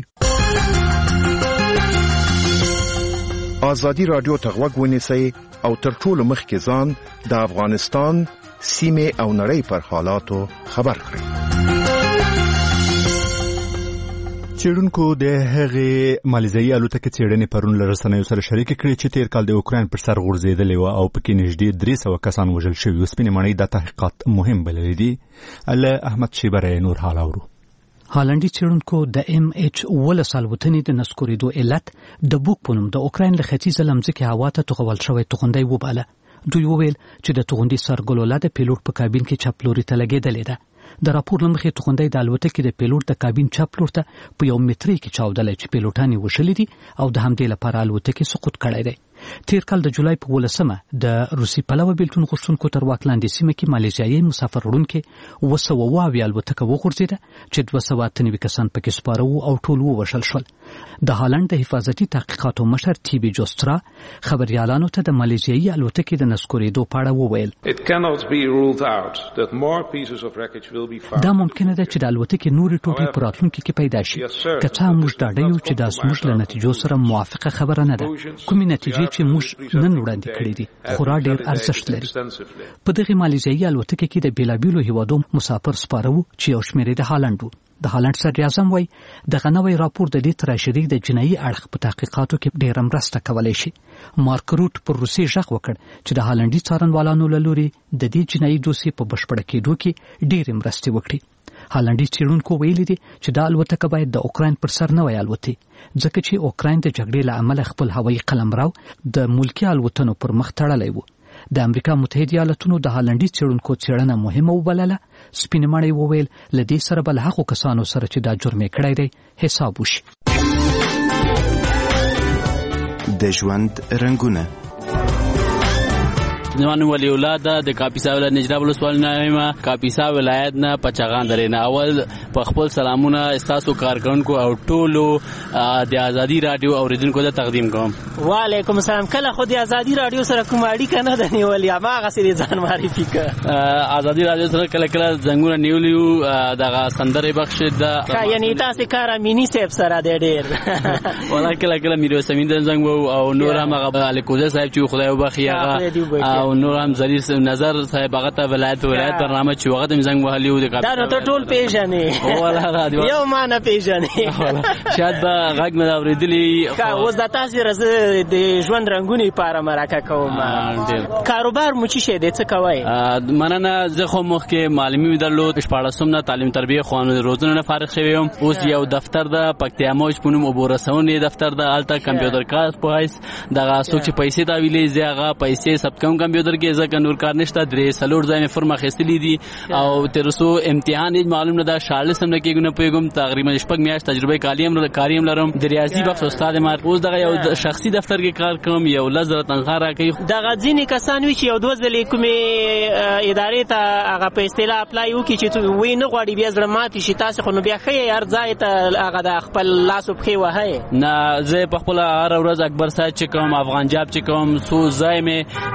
ازادي رادیو ته غوږ ونیسئ او تر ټولو مخکې ځان د افغانستان سیمې او نړۍ پر حالاتو خبر کړئ. څېړونکو د هغې مالیزیایي الوتکې څېړنې پرون له رسنیو سره شریکې کړې چې تېر کال د اوکراین پر سر غورځېدلې وه او پکې نږدې 300 کسان وژل شوي وو. سپینې ماڼۍ دا تحقیقات مهم بللي دي. له احمد شیبره نور حال اورو. هالندي څېړونکو د MH17 الوتنې د نسکورېدو علت د بوک په نوم د اوکراین له ختیځه له مځکې هوا ته توغول شوی توغندی وباله. دوی وویل چې د توغندي سرګلوله د پیلوټ په کابین کې چپ لوري ته لګېدلې ده. د راپور له مخې توغندی د الوتکې د پیلوټ د کابین چپ لور ته په یو مترۍ کې چاودلی چې پیلوټان یې وشلي دي او د همدې لپاره الوتکې سقوط کړی دی. تیر کال د جولای په 18 د روسي پلوه بیلتون غوښتونکو تر واک لاندې سیمه کې مالیزیایي مسافر وړونکي 200 الوتکه وغورځېده چې 298 کسان پکې سپاره وو او ټول ووژل شول. د هالند د حفاظتي تحقیقاتو مشر TB جوسترا خبريالانو ته د مالیزیایي الوتکې د نسکورېدو په اړه وویل دا ممکنه ده چې د الوتکې نورې ټوټې په راتلونکي کې پیدا شي. که څه هم موږ ډاډه یو چې دا زموږ له نتیجو سره موافقه خبره نه ده. کومې نتیجې چې موږ نن وړاندې کړې دي خورا ډېر ارزښت لري. په دغه مالیزیایي الوتکې کې د بیلابیلو هیوادو مسافر سپاره وو چې یو شمېر د هالند وو. د هالند صدر اعظم وایي دغه نوی راپور د دې تراشري د جنایي اړخ په تحقیقاتو کې ډېره مرسته کولی شي. مارک روت پر روسي غږ وکړ چې د هالندي څارنوالانو له لوري د دې جنایي دوسیې په بشپړه کېدو کې ډېرې مرستې وکړي. هالندي څېړونکو ویلي دي چې دا الوتکه باید د اوکراین پر سر نه وای الوتي ځکه چې اوکراین د جګړې له امله خپل هوایي قلمرو د ملکي الوتنو پر مخ تړلی و. د امریکا متحده ایالاتونو د هالندي څېړونکو څېړنه مهمه وبلله. سپینې ماڼۍ وویل له دې سره به له هغو کسانو سره چې دا جرم یې کړی دی حساب وشي. د ژوند رنګونه نوانو ولی اولاد د کاپیسا ولایت نجراب ولسوالۍ نه کاپیسا ولایت نه پچغان درې نه اول په خپل سلامونه استاسو کارکونکو او ټولو د ازادي رادیو اوریدونکو ته تقدیم کوم. وعلیکم السلام. کله خو د ازادي رادیو سره کوم اړیکه نه ده نیولې ما غسرې ځان معرفي کړ. ازادي رادیو سره کله کله زنګونه نیولیو دغه سندره بخش ده یعنی تاسو کار امینی صاحب سره دی ډېر ولا کله کله میرو سمین زنګ او نور هم هغه الیکوزه صاحب چې خدای وبخي هغه او نور هم زلیل نظر صاحب هغه ته ولایت برنامه چې وخت زنګ وهلیو د دا نو ته ټول پیژنې ولا رادیو یو ما نه پیژنې شاید به غږ مې اوریدلی اوس د تاسو رزه د ژوند رنگونی لپاره مرکه کوم. کاروبار مو چی شه د څه کوي؟ مننه. زه خو مخکې معلمي درلود 14 نه تعلیم تربیه خوانو روزنه نه فارغ شوم. اوس یو دفتر د پکتیا موج پونم وبورسونې دفتر د الته کمپیوټر کار په هیڅ دغه سوچ پیسې دا ویلې زیغه پیسې سب کم کمپیوټر کې ځکه نور کار نشته. درې سلور ځای فرما خستلې دي او ترسو امتحان معلوم نه دا 40 سم کې نه پیغام تقریبا شپږ میاشت تجربه کاریم لرم. د ریاضي بخش استاد ما اوس دغه یو شخصي دفتر کې کار کوم. یو لزر تنخواه راکې دغه ځینې کسان وی چې یو دوه ځلې کومې ادارې ته هغه په اصطلاح اپلای وکړي چې وی نه غواړي بیا زړه ماتي شي تاسو خو نو بیا خې هر ځای ته هغه د خپل لاس په خې وهي نه. زه په خپل هر ورځ اکبر صاحب چې کوم افغان جاب چې کوم سو ځای مې تلیم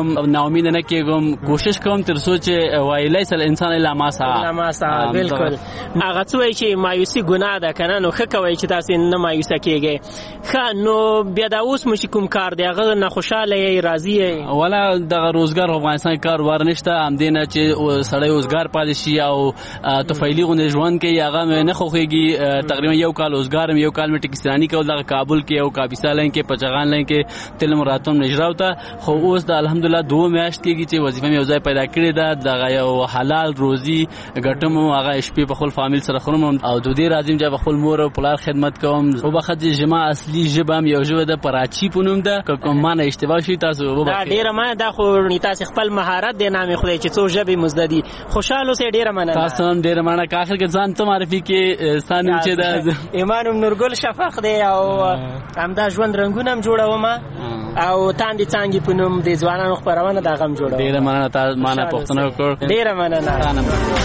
ناامید نه کېږم، کوشش کوم تر څو چې وایلی سل انسان الا ما سا بالکل هغه څه چې مایوسی ګناه ده کنه، نو ښه کوي چې تاسو نه مایوسه کېږئ. ښه نو بیا دا اوس مو چې کوم کار دی هغه نه خوشاله یې راضي یې؟ ولا دغه روزګار افغانستان کاروبار نشته، همدې نه چې سړی روزګار پاتې شي او طفیلي غوندې ژوند کوي هغه مې نه خوښېږي. تقریبا یو کال روزګار مې یو کال مې ټکسیراني کول دغه کابل کې او کاپیسا لاین کې پچغان لاین کې تل مراتم نجراو ته. خو اوس د الحمدلله 2 میاشت کېږي چې وظیفه مې یو ځای پیدا کړې ده، دغه یو حلال روزي ګټم، هغه شپې په خپل فامیل سره خورم او د دې راځم چې په خپل مور او پلار خدمت کوم. او بخد جما اصلي ژبه مې یو ژبه د پراچی پونم ده، کوم معنی اشتباه شي تاسو دا ډیره ما دا خو تاسو خپل مهارت دی نامې خدای چې څو ژبې مزددي خوشاله سي ډیره مننه. تاسو هم ډیره مننه. کاخر کې ځان ته معرفي کې ستانم چې دا ایمان نورګل شفق دی او همدا ژوند رنگونه هم جوړوم او تاندې څنګه پونم د ځوانانو خبرونه دا غم جوړوم. ډیره مننه. تاسو مانه پښتنه وکړ. ډیره مننه.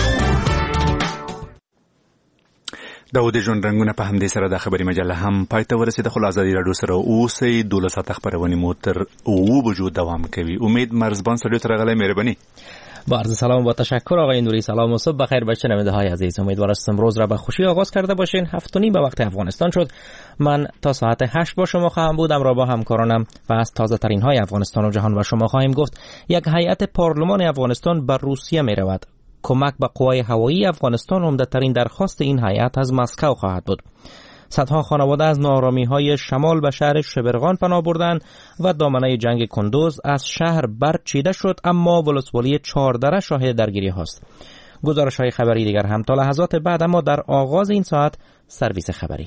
د ژوند رنگونه په همدې سره د خبري مجله هم پای ته ورسېده. خو آزادي راډیو سره اوسئ. 12 ساعته خبرونه مو تر 9 بجو دوام کوي. امید مرزبان سټوډیو ته راغلی. مهرباني. با عرض سلام و تشکر آقای نوری. سلام و صبح بخیر به شنونده‌های عزیز. امیدوارم امروز را به خوشی آغاز کرده باشین. 7:30 به وقت افغانستان شد. من تا ساعت 8 با شما خواهم بود، همراه با همکارانم و از تازه ترین های افغانستان و جهان و شما خواهیم گفت. یک هیئت پارلمان افغانستان به روسیه می رود. کمک به قوای هوایی افغانستان عمده‌ترین درخواست این هیئت از مسکو خواهد بود. صدها خانواده از ناآرامی‌های شمال به شهر شبرغان پناه بردند و دامنه جنگ کندوز از شهر برچیده شد، اما ولسوالی 14 شاهد درگیری هاست. گزارش‌های خبری دیگر هم تا لحظات بعد، اما در آغاز این ساعت سرویس خبری.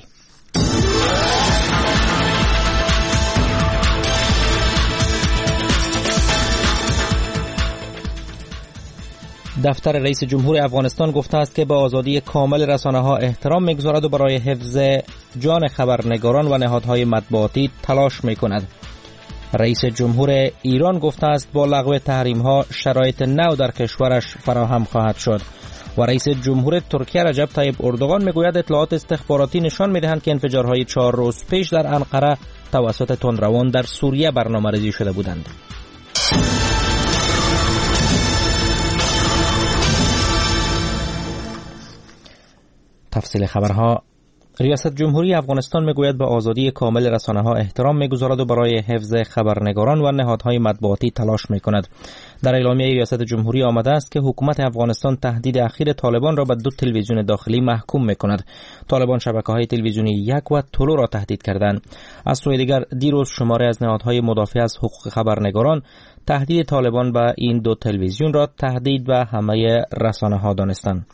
دفتر رئیس جمهور افغانستان گفته است که به آزادی کامل رسانه‌ها احترام می‌گذارد و برای حفظ جان خبرنگاران و نهادهای مطبوعاتی تلاش می‌کند. رئیس جمهور ایران گفته است با لغو تحریم‌ها شرایط نو در کشورش فراهم خواهد شد. و رئیس جمهور ترکیه رجب طیب اردوغان میگوید اطلاعات استخباراتی نشان می‌دهند که انفجارهای 4 روز پیش در انقره توسط تندروان در سوریه برنامه‌ریزی شده بودند. تفصیل خبرها. ریاست جمهوری افغانستان میگوید به آزادی کامل رسانه‌ها احترام میگذارد و برای حفظ خبرنگاران و نهادهای مطبوعاتی تلاش میکند. در اعلامیه ریاست جمهوری آمده است که حکومت افغانستان تهدید اخیر طالبان را به 2 تلویزیون داخلی محکوم میکند. طالبان شبکه‌های تلویزیونی یک و طلوع را تهدید کردند. از سوی دیگر دیروز شماری از نهادهای مدافع از حقوق خبرنگاران تهدید طالبان به این 2 تلویزیون را تهدید به همه رسانه‌ها دانستند.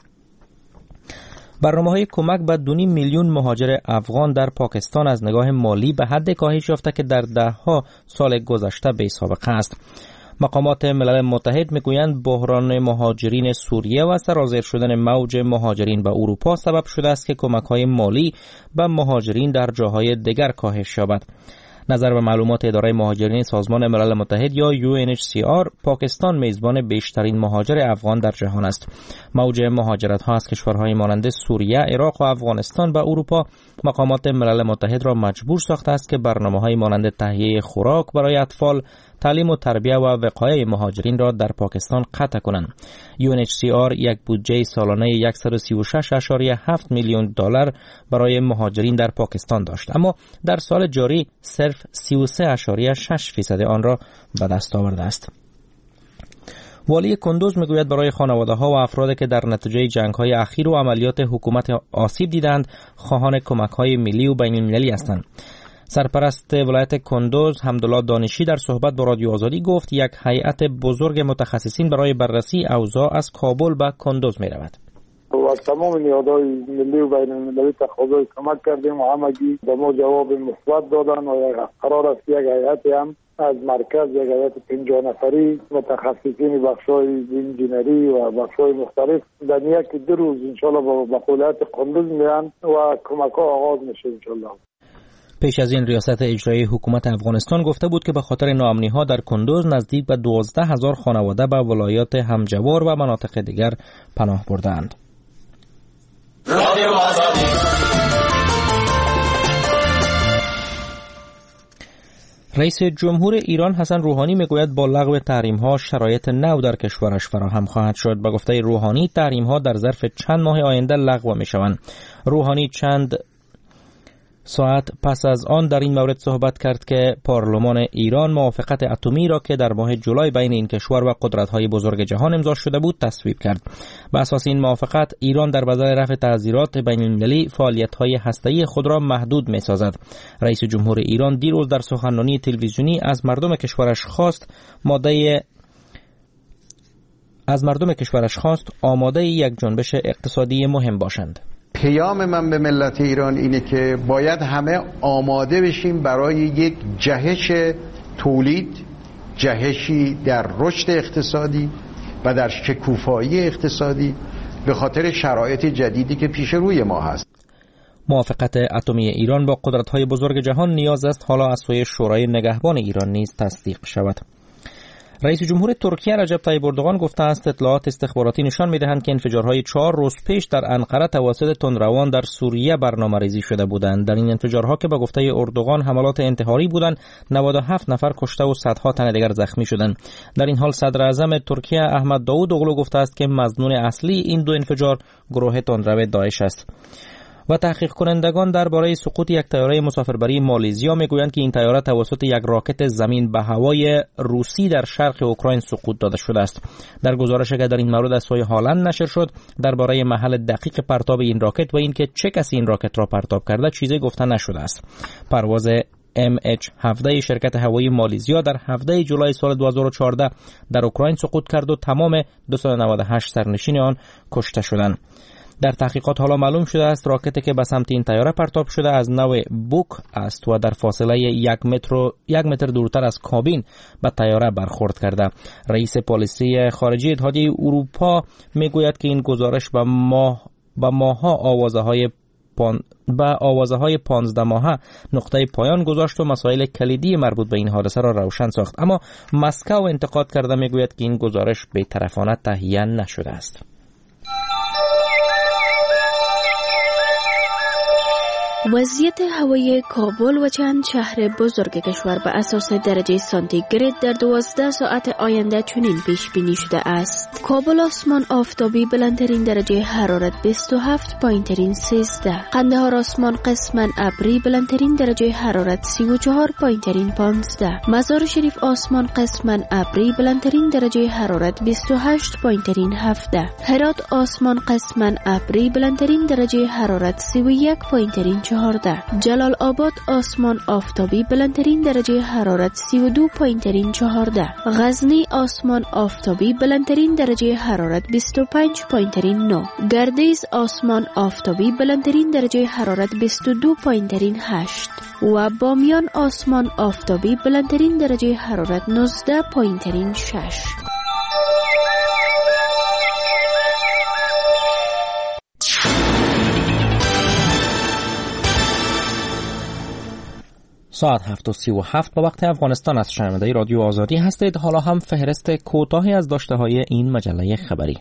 برنامه‌های کمک به 2.5 میلیون مهاجر افغان در پاکستان از نگاه مالی به حد کاهش یافته که در ده‌ها سال گذشته بی‌سابقه است. مقامات ملل متحد میگویند بحران مهاجرین سوریه و سرازیر شدن موج مهاجرین به اروپا سبب شده است که کمک‌های مالی به مهاجرین در جاهای دیگر کاهش یابد. نظر به معلومات اداره مهاجرین سازمان ملل متحد یا UNHCR، پاکستان میزبان بیشترین مهاجر افغان در جهان است. موج مهاجرت‌ها از کشورهای مانند سوریه، عراق و افغانستان به اروپا مقامات ملل متحد را مجبور ساخته است که برنامه‌های مانند تهیه خوراک برای اطفال، تعلیم و تربیت و وقایع مهاجرین را در پاکستان قطع کنند. UNHCR یک بودجه سالانه 136.7 میلیون دلار برای مهاجرین در پاکستان داشت، اما در سال جاری صرف 33.6% آن را به دست آورده است. والی کندوز میگوید برای خانواده‌ها و افرادی که در نتیجه جنگ‌های اخیر و عملیات حکومت آسیب دیدند، خواهان کمک‌های ملی و بین‌المللی هستند. سرپرست ولایت کندوز حمدالله دانشی در صحبت با رادیو آزادی گفت یک هیئت بزرگ متخصصین برای بررسی اوضاع از کابل به کندوز می رود. و تمام نهادهای ملی و بین المللی تقاضای کمک کردیم و همگی به ما جواب مثبت دادن و قرار است یک هیئت هم از مرکز، یک هیئت 50 نفری متخصصین بخش‌های انجینری و بخش‌های مختلف در یک 2 روز ان شاء الله به ولایت کندوز میان و کمک‌ها آغاز میشه ان شاء الله. پیش از این ریاست اجرایی حکومت افغانستان گفته بود که به خاطر ناامنی‌ها در کندوز نزدیک به 12,000 خانواده به ولایات همجوار و مناطق دیگر پناه بردند. رئیس جمهور ایران حسن روحانی میگوید با لغو تحریم‌ها شرایط نو در کشورش فراهم خواهد شد. به گفته روحانی تحریم‌ها در ظرف چند ماه آینده لغو می‌شوند. روحانی چند ساعت پس از آن در این مورد صحبت کرد که پارلمان ایران موافقت اتمی را که در ماه جولای بین این کشور و قدرت‌های بزرگ جهان امضا شده بود تصویب کرد. بر اساس این موافقت ایران در بدل رفع تعزیرات بین‌المللی فعالیت‌های هسته‌ای خود را محدود می‌سازد. رئیس جمهور ایران دیروز در سخنرانی تلویزیونی از مردم کشورش خواست آماده یک جنبش اقتصادی مهم باشند. پیام من به ملت ایران اینه که باید همه آماده بشیم برای یک جهش تولید، جهشی در رشد اقتصادی و در شکوفایی اقتصادی به خاطر شرایط جدیدی که پیش روی ما هست. موافقت اتمی ایران با قدرت‌های بزرگ جهان نیاز است حالا از سوی شورای نگهبان ایران نیز تصدیق شود. رئیس جمهور ترکیه رجب طیب اردوغان گفته است اطلاعات استخباراتی نشان می‌دهند که انفجارهای 4 روز پیش در انقره توسط تندروان در سوریه برنامه‌ریزی شده بودند. در این انفجارها که به گفته اردوغان حملات انتحاری بودند، 97 نفر کشته و صدها تن دیگر زخمی شدند. در این حال صدر اعظم ترکیه احمد داوودوغلو گفته است که مظنون اصلی این دو انفجار گروه تندرو داعش است. و تحقیق کنندگان درباره سقوط یک طیاره مسافربری مالزیا میگویند که این طیاره توسط یک راکت زمین به هوای روسی در شرق اوکراین سقوط داده شده است. در گزارشی که در این مورد از سوی هالند نشر شد درباره محل دقیق پرتاب این راکت و اینکه چه کسی این راکت را پرتاب کرده چیزی گفته نشده است. پرواز MH17 شرکت هوایی مالزیا در 17 جولای سال 2014 در اوکراین سقوط کرد و تمام 298 سرنشین آن کشته شدند. در تحقیقات حالا معلوم شده است راکتی که به سمت این طیاره پرتاب شده از نوع بوک است و در فاصله 1 متر دورتر از کابین به طیاره برخورد کرده. رئیس پالیسی خارجی اتحادیه اروپا میگوید که این گزارش به آوازه های 15 ماهه نقطه پایان گذاشت و مسائل کلیدی مربوط به این حادثه را روشن ساخت، اما مسکو انتقاد کرده میگوید که این گزارش بی‌طرفانه تهیه نشده است. وضعیت هوایی کابل و چند شهر بزرگ کشور به اساس درجه سانتیگراد در 12 ساعت آینده چنین پیش بینی شده است. کابل آسمان آفتابی بلندترین درجه حرارت 27 پایینترین 13. قندهار آسمان قسما ابری بلندترین درجه حرارت 34 پایینترین 15. مزار شریف آسمان قسما ابری بلندترین درجه حرارت 28 پایینترین 17. هرات آسمان قسما ابری بلندترین درجه حرارت 31 پایینترین 14. جلال آباد آسمان آفتابی بلندترین درجه حرارت 32 پایینترین 14. غزنی آسمان آفتابی بلندترین درجه حرارت 25 پایینترین 9. گردیز آسمان آفتابی بلندترین درجه حرارت 22 پایینترین 8 و بامیان آسمان آفتابی بلندترین درجه حرارت 19 پایینترین 6. ساعت 7:37 به وقت افغانستان از شنونده رادیو آزادی هستید. حالا هم فهرست کوتاهی از داشته‌های این مجله خبری.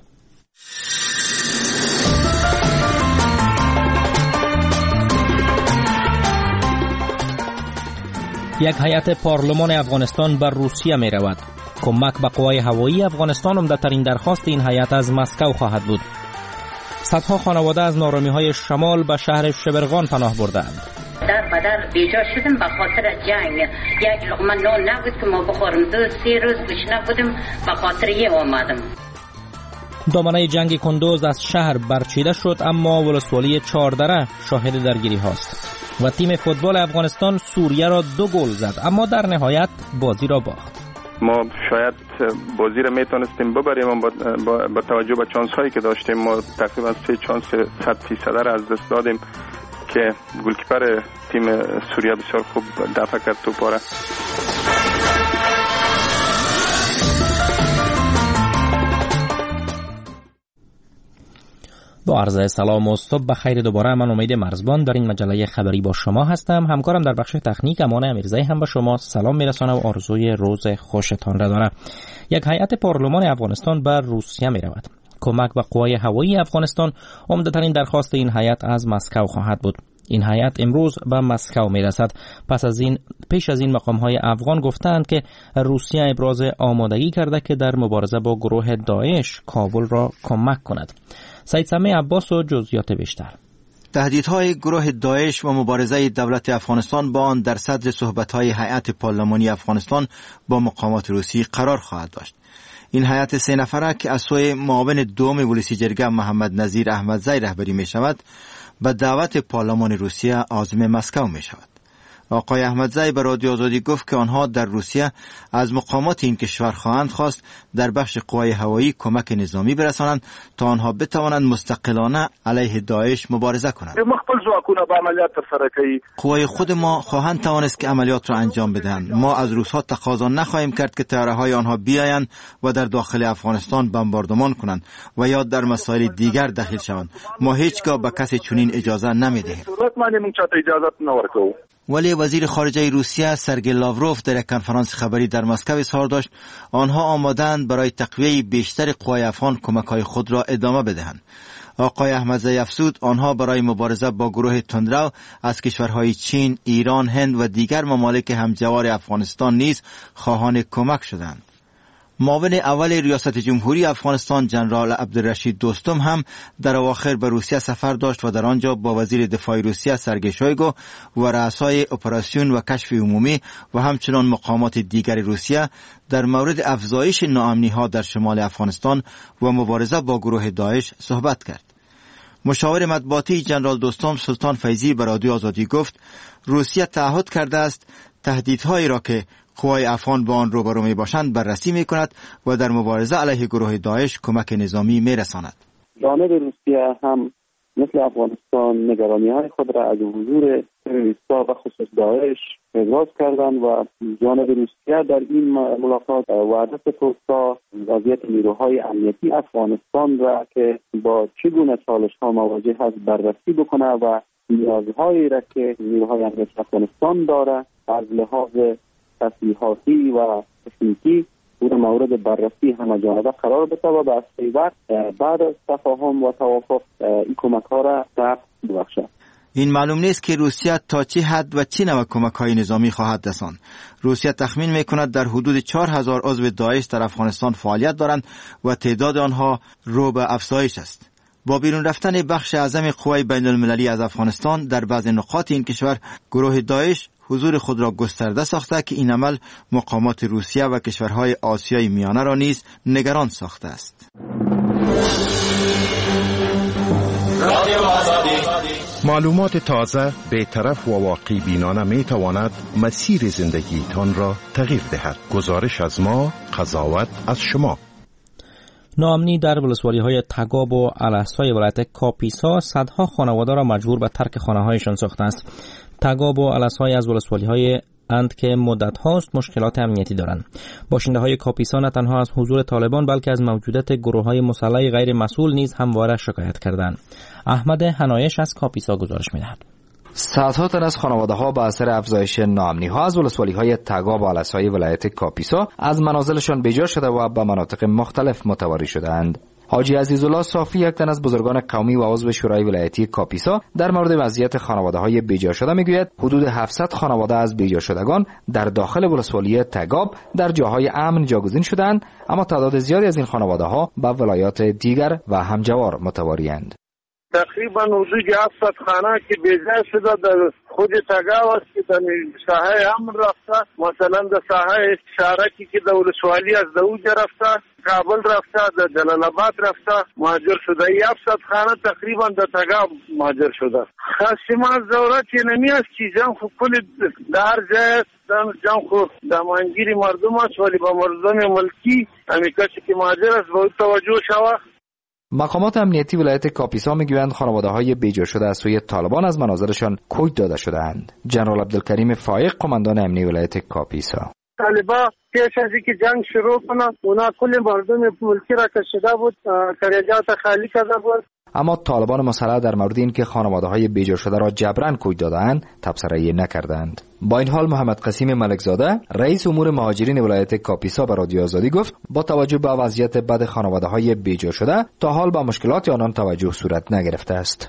یک هیئت پارلمان افغانستان بر روسیه می رود. کمک به قوای هوایی افغانستان عمده‌ترین درخواست این هیئت از مسکو خواهد بود. صدها خانواده از نارامی‌های شمال به شهر شبرغان پناه بردند. در بدر بیجا شدم به خاطر جنگ. یک لقمه نان نبود که ما بخورم. 2-3 روز گشنه بودم به خاطر یه آمدم. دامنه جنگ کندوز از شهر برچیده شد اما ولسوالی چهاردره شاهد درگیری هاست. و تیم فوتبال افغانستان سوریه را 2 گل زد اما در نهایت بازی را باخت. ما شاید بازی را میتونستیم ببریم با توجه به چانس هایی که داشتیم. ما تقریبا 3 چانس 100% را از دست دادیم که گلکیپر تیم سوریه بسیار خوب دفع کرد توپ را. با عرض سلام و صبح بخیر دوباره. من امید مرزبان در این مجله خبری با شما هستم. همکارم در بخش تکنیک امان امیرزایی هم به شما سلام میرسانه و آرزوی روز خوشتان را داره. یک هیئت پارلمان افغانستان به روسیه می رود. کمک به قوای هوایی افغانستان عمده‌ترین درخواست این هیئت از مسکو خواهد بود. این هیئت امروز به مسکو میرسد. پیش از این مقام‌های افغان گفتند که روسیه ابراز آمادگی کرده که در مبارزه با گروه داعش کابل را کمک کند. سید سمیع عباس و جزئیات بیشتر. تهدیدهای گروه داعش و مبارزه دولت افغانستان با آن در صدر صحبت‌های هیئت پارلمانی افغانستان با مقامات روسی قرار خواهد داشت. این هیئت 3 نفره که از سوی معاون دوم ولسی جرگه محمد نظیر احمدزی رهبری می شود به دعوت پارلمان روسیه عازم مسکو می شود. آقای احمدزی به رادیو آزادی گفت که آنها در روسیه از مقامات این کشور خواهند خواست در بخش قوای هوایی کمک نظامی برسانند تا آنها بتوانند مستقلانه علیه داعش مبارزه کنند. قوای خود ما خواهند توانست که عملیات را انجام بدهند. ما از روس‌ها تقاضا نخواهیم کرد که طیاره‌های آنها بیایند و در داخل افغانستان بمباردمان کنند و یا در مسائل دیگر دخیل شوند. ما هیچگاه به کسی چنین اجازه نمی‌دهیم. ولی وزیر خارجه روسیه سرگئی لاوروف در یک کنفرانس خبری در مسکو اظهار داشت آنها آماده‌اند برای تقویه بیشتر قوای افغان کمک‌های خود را ادامه بدهند. آقای احمدزی افزود آنها برای مبارزه با گروه تندرو از کشورهای چین، ایران، هند و دیگر ممالک همجوار افغانستان نیز خواهان کمک شدند. معاون اول ریاست جمهوری افغانستان جنرال عبدالرشید دوستم هم در اواخر به روسیه سفر داشت و در آنجا با وزیر دفاع روسیه سرگئی شویگو و رؤسای اپراسیون و کشف عمومی و همچنان مقامات دیگر روسیه در مورد افزایش ناامنی‌ها در شمال افغانستان و مبارزه با گروه داعش صحبت کرد. مشاور مطبوعاتی جنرال دوستم سلطان فیضی به رادیو آزادی گفت روسیه تعهد کرده است تهدیدهایی را که قوای افغان با آن روبرو می باشند بررسی می کند و در مبارزه علیه گروه داعش کمک نظامی می رساند. جانب روسیه هم مثل افغانستان نگرانی‌های خود را از حضور تروریست‌ها و خصوص داعش ابراز کردند و جانب روسیه در این ملاقات وعده فرستاد وضعیت نیروهای امنیتی افغانستان را که با چگونه چالش‌ها مواجه است بررسی بکنه و نیازهایی را که نیروهای امنیتی افغانستان داره از لحاظ تسلیحاتی و تکنیکی او مورد بررسی همه جانبه قرار بده و به اصلی وقت بعد از تفاهم و توافق این کمک ها را ثبت ببخشد. این معلوم نیست که روسیه تا چه حد و چه نوع کمک های نظامی خواهد رساند. روسیه تخمین میکند در حدود 4000 عضو داعش در افغانستان فعالیت دارند و تعداد آنها رو به افزایش است. با بیرون رفتن بخش اعظم قوای بین المللی از افغانستان در بعضی نقاط این کشور گروه داعش حضور خود را گسترده ساخته که این عمل مقامات روسیه و کشورهای آسیای میانه را نیز نگران ساخته است. معلومات تازه، بی‌طرف و واقع بینانه می تواند مسیر زندگیتان را تغییر دهد. گزارش از ما، قضاوت از شما. ناامنی در ولسوالی‌های تگاب و الاسای ولایت کاپیسا صدها خانواده را مجبور به ترک خانه‌هایشان ساخته است. تگاب و الاسای از ولسوالی‌های اند که مدت هاست مشکلات امنیتی دارند. باشنده‌های کاپیسا نه تنها از حضور طالبان بلکه از موجودیت گروه‌های مسلح غیر مسئول نیز همواره شکایت کردند. احمد حنایش از کاپیسا گزارش می‌دهد. صدها تن از خانواده‌ها به اثر افزایش ناامنی‌ها از ولسوالی‌های تگاب و الاسای ولایت کاپیسا از منازلشان بیجا شده و به مناطق مختلف متواری شدند. حاجی عزیزالله صافی، یک تن از بزرگان قومی و عضو شورای ولایتی کاپیسا، در مورد وضعیت خانواده‌های بیجا شده میگوید حدود 700 خانواده از بیجا شدگان در داخل ولسوالی تگاب در جاهای امن جاگزین شدند، اما تعداد زیادی از این خانواده‌ها به ولایات دیگر و همجوار متواری‌اند. تقریبا حدود 700 خانه که بیجا شده در خود تگاب است که در ساحه امن رفته، مثلا در ساحه شارکی که در ولسوالی از دوجه رفته، کابل رفته، در جلال آباد رفته مهاجر شده. 700 خانه تقریبا در تگاب مهاجر شده. خاصی ما ضرورت نمی است که جان خو کل در جای جان خو دمانگیری مردم است، ولی با مردم ملکی همی کسی که مهاجر است باید توجه شود. مقامات امنیتی ولایت کاپیسا میگویند خانواده‌های بیجا شده از سوی طالبان از منازلشان کوچ داده شده‌اند. جنرال عبدالکریم فایق، قماندان امنیتی ولایت کاپیسا: طالبان پیش از اینکه جنگ شروع کنند اونا کل مردم ملکی را کشیده بود، خریجات خالی کرده بود. اما طالبان مسلح در مورد اینکه خانواده‌های بیجا شده را جبران کوچ داده‌اند تبصره‌ای نکردند. با این حال محمد قسیم ملکزاده، رئیس امور مهاجرین ولایت کاپیسا، به رادیو آزادی گفت با توجه به وضعیت بد خانواده‌های بیجا شده تا حال به مشکلات آنان توجه صورت نگرفته است.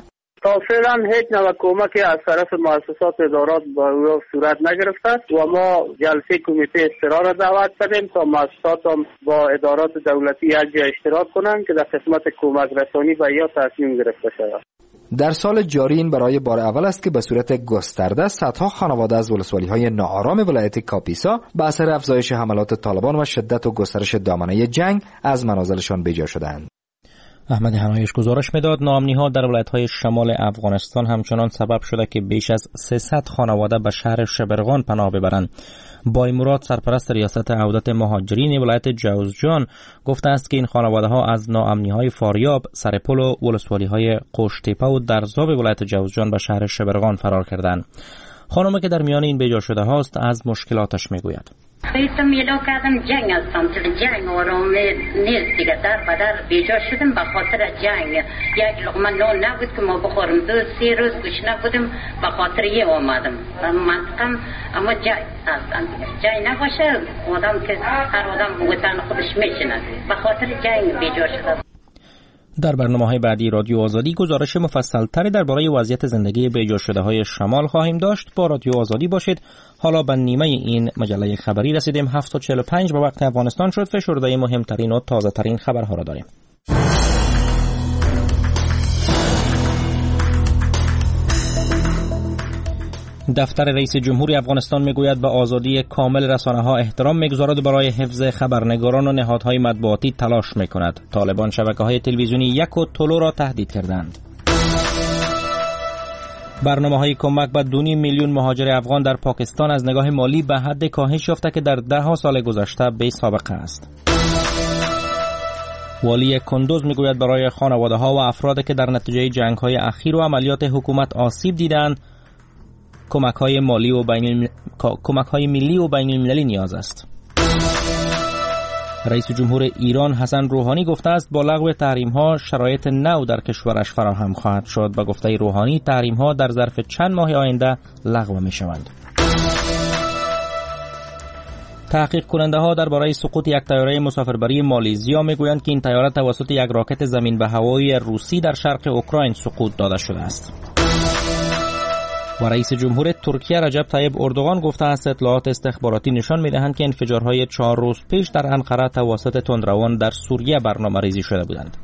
تا فعلا هیچ نوع کمکی از طرف مؤسسات ادارات با او صورت نگرفته و ما جلسه کمیته استقرار را دعوت کردیم تا مؤسسات هم با ادارات دولتی یک جای اشتراک کنند که در خدمت کمک رسانی به یا تصمیم گرفته شود. در سال جاری این برای بار اول است که به صورت گسترده صدها خانواده از ولسوالی‌های ناآرام ولایت کاپیسا به اثر افزایش حملات طالبان و شدت و گسترش دامنه جنگ از منازلشان بیجا شدند. احمد هنایش گزارش میداد ناامنی‌ها در ولایت‌های شمال افغانستان همچنان سبب شده که بیش از 300 خانواده به شهر شبرغان پناه ببرند. بای مراد سرپرست ریاست عودت مهاجرین ولایت جوزجان گفته است که این خانواده‌ها از ناامنی‌های فاریاب، سرپل و ولسوالی‌های قوشتیپه و درزاب ولایت جوزجان به شهر شبرغان فرار کردند. خانمی که در میان این بیجا شده هاست از مشکلاتش میگوید. ایتم میلا کردم جنگ هستم تو جنگ آرام نیست دیگه در بدر بیجا شدم به خاطر جنگ. یک لقمه نان نبود که ما بخورم 2-3 روز گشنه بودم به خاطر یه آمدم منطقم اما جنگ نباشه آدم که هر آدم وطن خودش میشنه به خاطر جنگ بیجا شدم. در برنامه‌های بعدی رادیو آزادی گزارش مفصل‌تری درباره وضعیت زندگی بیجا شده‌های شمال خواهیم داشت. با رادیو آزادی باشید. حالا به نیمه این مجله خبری رسیدیم. 7:45 به وقت افغانستان شد. فشرده مهمترین و تازه‌ترین خبرها را داریم. دفتر رئیس جمهور افغانستان میگوید به آزادی کامل رسانه‌ها احترام میگذارد و برای حفظ خبرنگاران و نهادهای مطبوعاتی تلاش میکند. طالبان شبکه‌های تلویزیونی یک و طلو را تهدید کردند. برنامه‌های کمک به 2.5 میلیون مهاجر افغان در پاکستان از نگاه مالی به حد کاهش یافته که در 10 سال گذشته بی سابقه است. والی کندوز میگوید برای خانواده‌ها و افرادی که در نتیجه جنگ‌های اخیر و عملیات حکومت آسیب دیدند کمک‌های ملی و بین المللی نیاز است. رئیس جمهور ایران حسن روحانی گفته است با لغو تحریم‌ها شرایط نو در کشورش فراهم خواهد شد. با گفته روحانی تحریم‌ها در ظرف چند ماه آینده لغو می‌شوند. تحقیق کننده‌ها درباره سقوط یک طیاره مسافربری مالزیا می‌گویند که این طیاره توسط یک راکت زمین به هوایی روسی در شرق اوکراین سقوط داده شده است. و رئیس جمهور ترکیه رجب طیب اردوغان گفته است اطلاعات استخباراتی نشان می‌دهند که انفجارهای 4 روز پیش در انقره توسط تندروان در سوریه برنامه‌ریزی شده بودند.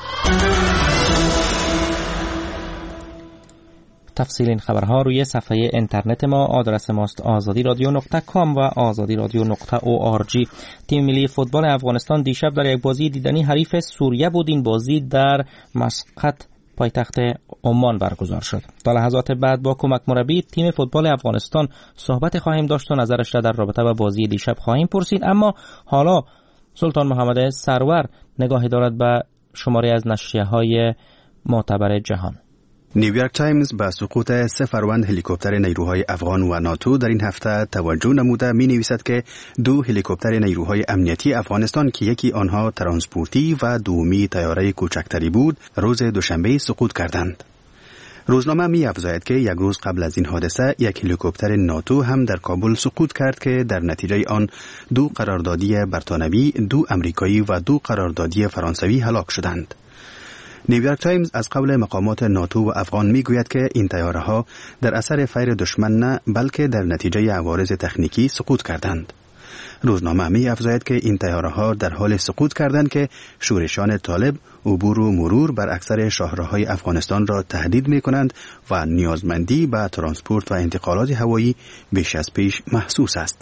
تفصیل این خبرها روی صفحه اینترنت ما. آدرس ماست azadiradio.com و azadiradio.org. تیم ملی فوتبال افغانستان دیشب در یک بازی دیدنی حریف سوریه بود. این بازی در مسقط پایتخت عمان برگزار شد. تا لحظات بعد با کمک مربی تیم فوتبال افغانستان صحبت خواهیم داشت و نظرش را در رابطه با بازی دیشب خواهیم پرسید. اما حالا سلطان محمد سرور نگاهی دارد به شماری از نشریه‌های معتبر جهان. نیویورک تایمز به سقوط 3 فروند هلیکوپتر نیروهای افغان و ناتو در این هفته توجه نموده می نویسد که 2 هلیکوپتر نیروهای امنیتی افغانستان که یکی آنها ترانسپورتی و دومی طیاره کوچکتری بود روز دوشنبه سقوط کردند. روزنامه می افزاید که یک روز قبل از این حادثه یک هلیکوپتر ناتو هم در کابل سقوط کرد که در نتیجه آن 2 قراردادی برتانوی، 2 امریکایی و 2 قراردادی فرانسوی هلاک شدند. نیویورک تایمز از قول مقامات ناتو و افغان میگوید که این طیاره‌ها در اثر فیر دشمن نه بلکه در نتیجه عوارض تکنیکی سقوط کردند. روزنامه می افزاید که این طیاره‌ها در حال سقوط کردند که شورشان طالب عبور و مرور بر اکثر شاهراه‌های افغانستان را تهدید می‌کنند و نیازمندی به ترانسپورت و انتقالات هوایی بیش از پیش محسوس است.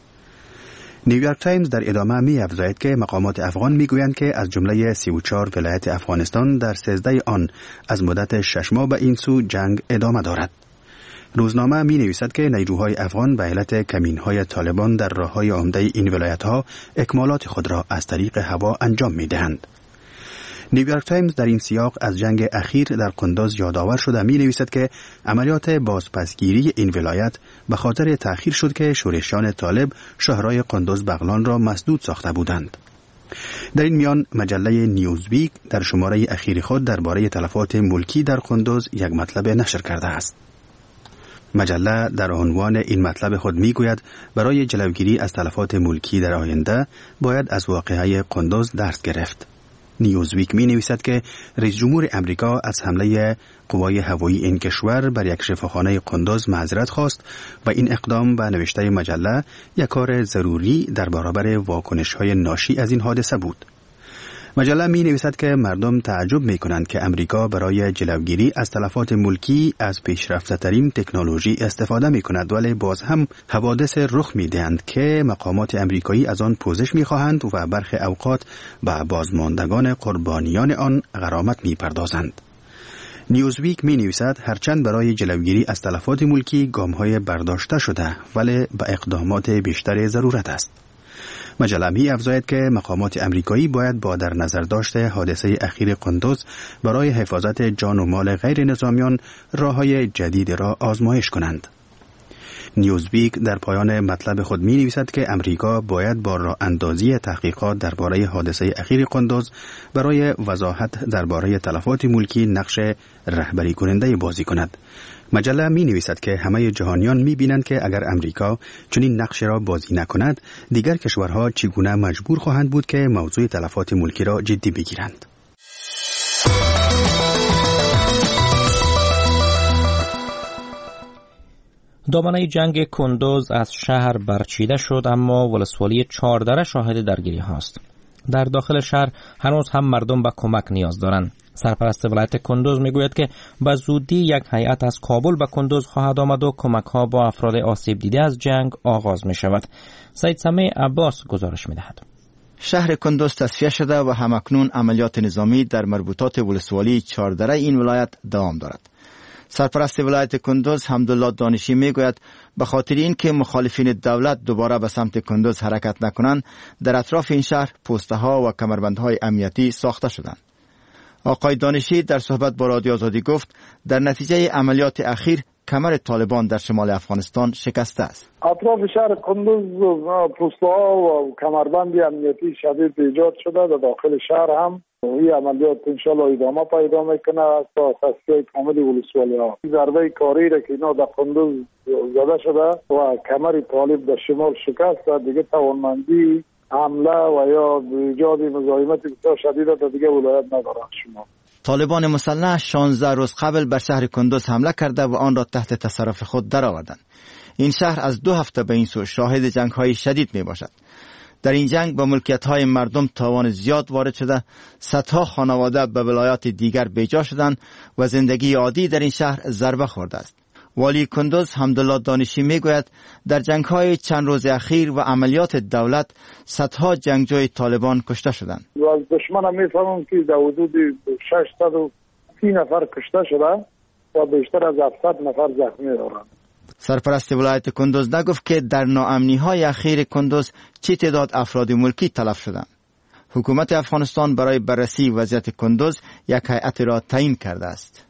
نیویورک تایمز در ادامه می افزاید که مقامات افغان می گویند که از جمله 34 ولایت افغانستان در 13 آن از مدت 6 ماه به این سو جنگ ادامه دارد. روزنامه می نویسد که نیروهای افغان به علت کمین‌های طالبان در راه‌های عمده این ولایت‌ها اکمالات خود را از طریق هوا انجام می دهند. نیویورک تایمز در این سیاق از جنگ اخیر در قندوز یادآور شده می نویسد که عملیات بازپسگیری این ولایت به خاطر تأخیر شد که شورشیان طالب شهرهای قندوز بغلان را مسدود ساخته بودند. در این میان مجله نیوزویک در شماره اخیر خود درباره تلفات ملکی در قندوز یک مطلب نشر کرده است. مجله در عنوان این مطلب خود میگوید برای جلوگیری از تلفات ملکی در آینده باید از واقعه قندوز درس گرفت. نیوزویک می نویسد که رئیس جمهور امریکا از حمله قوای هوایی این کشور بر یک شفاخانه قندوز معذرت خواست و این اقدام به نوشته مجله یک کار ضروری در برابر واکنش‌های ناشی از این حادثه بود. مجله می نویسد که مردم تعجب می کنند که امریکا برای جلوگیری از تلفات ملکی از پیشرفته ترین تکنولوژی استفاده می کند، ولی باز هم حوادث رخ می دهند که مقامات امریکایی از آن پوزش می خواهند و برخی اوقات به بازماندگان قربانیان آن غرامت می پردازند. نیوزویک می نویسد هرچند برای جلوگیری از تلفات ملکی گام‌های برداشته شده، ولی به اقدامات بیشتر ضرورت است. مجله می افزاید که مقامات امریکایی باید با در نظر داشته حادثه اخیر قندوز برای حفاظت جان و مال غیر نظامیان راه‌های جدید را آزمایش کنند. نیوزویک در پایان مطلب خود می نویسد که امریکا باید با راه اندازی تحقیقات درباره حادثه اخیر قندوز برای وضاحت درباره تلفات ملکی نقش رهبری کننده بازی کند. مجله می نویسد که همه جهانیان می بینند که اگر امریکا چنین نقش را بازی نکند، دیگر کشورها چگونه مجبور خواهند بود که موضوع تلفات ملکی را جدی بگیرند. دامنه جنگ کندوز از شهر برچیده شد، اما ولسوالی چهاردره شاهد درگیری هاست. در داخل شهر هنوز هم مردم به کمک نیاز دارند. سرپرست ولایت کندوز میگوید که به زودی یک هیئت از کابل به کندوز خواهد آمد و کمک ها با افراد آسیب دیده از جنگ آغاز می شود. سید سمیع عباس گزارش می دهد. شهر کندوز تصفیه شده و همکنون عملیات نظامی در مربوطات ولسوالی چهاردره این ولایت دوام دارد. سرپرست ولایت کندوز حمدالله دانشی میگوید به خاطر اینکه مخالفین دولت دوباره به سمت کندوز حرکت نکنند، در اطراف این شهر پوسته ها و کمربندهای امنیتی ساخته شدند. آقای دانشی در صحبت با رادیو آزادی گفت در نتیجه عملیات اخیر کمر طالبان در شمال افغانستان شکسته است. اطراف شهر کندوز پوسته ها و کمربند امنیتی شدید ایجاد شده. در داخل شهر هم این عملیات انشالله ادامه پیدا میکنه تا تصفیه کامل ولسوالی ها. ضربه کاری را که اینا در کندوز زده شده و کمر طالب در شمال شکست و دیگه توانمندی حمله و یا ایجاد مزاحمت بسیار شدید در دیگه ولایت ندارند. شما طالبان مسلح 16 روز قبل بر شهر کندوز حمله کرده و آن را تحت تصرف خود درآوردند. این شهر از 2 هفته به این سو شاهد جنگ‌های شدید می باشد. در این جنگ با ملکیت‌های مردم تاوان زیاد وارد شده، صدها خانواده به ولایات دیگر بیجا شدند و زندگی عادی در این شهر ضربه خورده است. والی کندوز حمدالله دانشی میگوید در جنگ‌های چند روز اخیر و عملیات دولت صدها جنگجوی طالبان کشته شدند. از دشمن هم میفهمم که در حدود 630 نفر کشته شده و بیشتر از 700 نفر زخمی دارند. سرپرست ولایت کندوز نگفت که در ناامنی‌های اخیر کندوز چه تعداد افراد ملکی تلف شدند. حکومت افغانستان برای بررسی وضعیت کندوز یک هیئت را تعیین کرده است.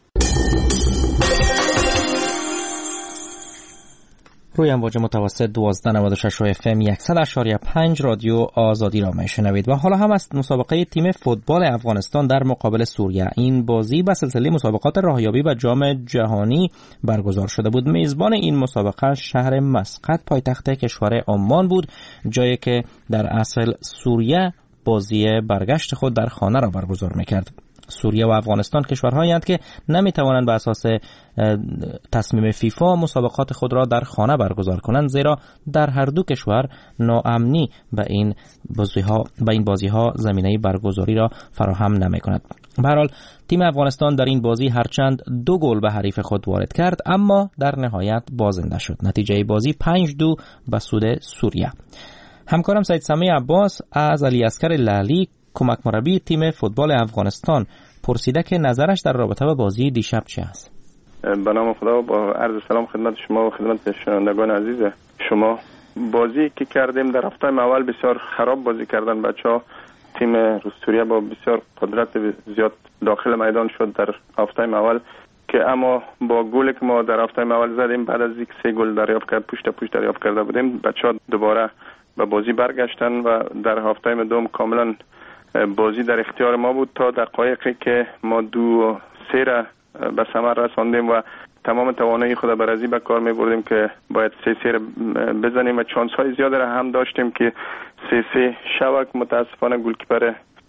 روی امواج متوسط 1296 FM 100.5 رادیو آزادی را میشنوید و حالا هم از مسابقه تیم فوتبال افغانستان در مقابل سوریه. این بازی به سلسله مسابقات راهیابی و جام جهانی برگزار شده بود. میزبان این مسابقه شهر مسقط پایتخت کشور عمان بود، جایی که در اصل سوریه بازی برگشت خود در خانه را برگزار میکرد. سوریه و افغانستان کشورهایی هستند که نمیتوانند به اساس تصمیم فیفا مسابقات خود را در خانه برگزار کنند، زیرا در هر دو کشور ناامنی به این بازی ها زمینه برگزاری را فراهم نمی‌کند. به هر حال تیم افغانستان در این بازی هرچند 2 گل به حریف خود وارد کرد، اما در نهایت بازنده شد. نتیجه بازی 5-2 به سود سوریه. همکارم سید سمیع عباس از علی اصغر لعلی کمک مربی تیم فوتبال افغانستان پرسیده که نظرش در رابطه با بازی دیشب چه است. به نام خدا با عرض سلام خدمت شما و خدمت شنوندگان عزیز شما. بازی که کردیم در هفته اول بسیار خراب بازی کردن بچه‌ها. تیم روسیه با بسیار قدرت زیاد داخل میدان شد در هفته اول که اما با گلی که ما در هفته اول زدیم بعد از یک 3 گل دریافت کرد پشت دریافت کرده بودیم، بچه‌ها دوباره به بازی برگشتن و در هفته دوم کاملا بازی در اختیار ما بود تا دقایقی که ما 2-3 را به ثمر رساندیم و تمام توانایی خود برازی به کار می‌بردیم که باید 3-3 را بزنیم و چانس‌های زیاد را هم داشتیم که 3-3 شوک. متاسفانه گلکیپر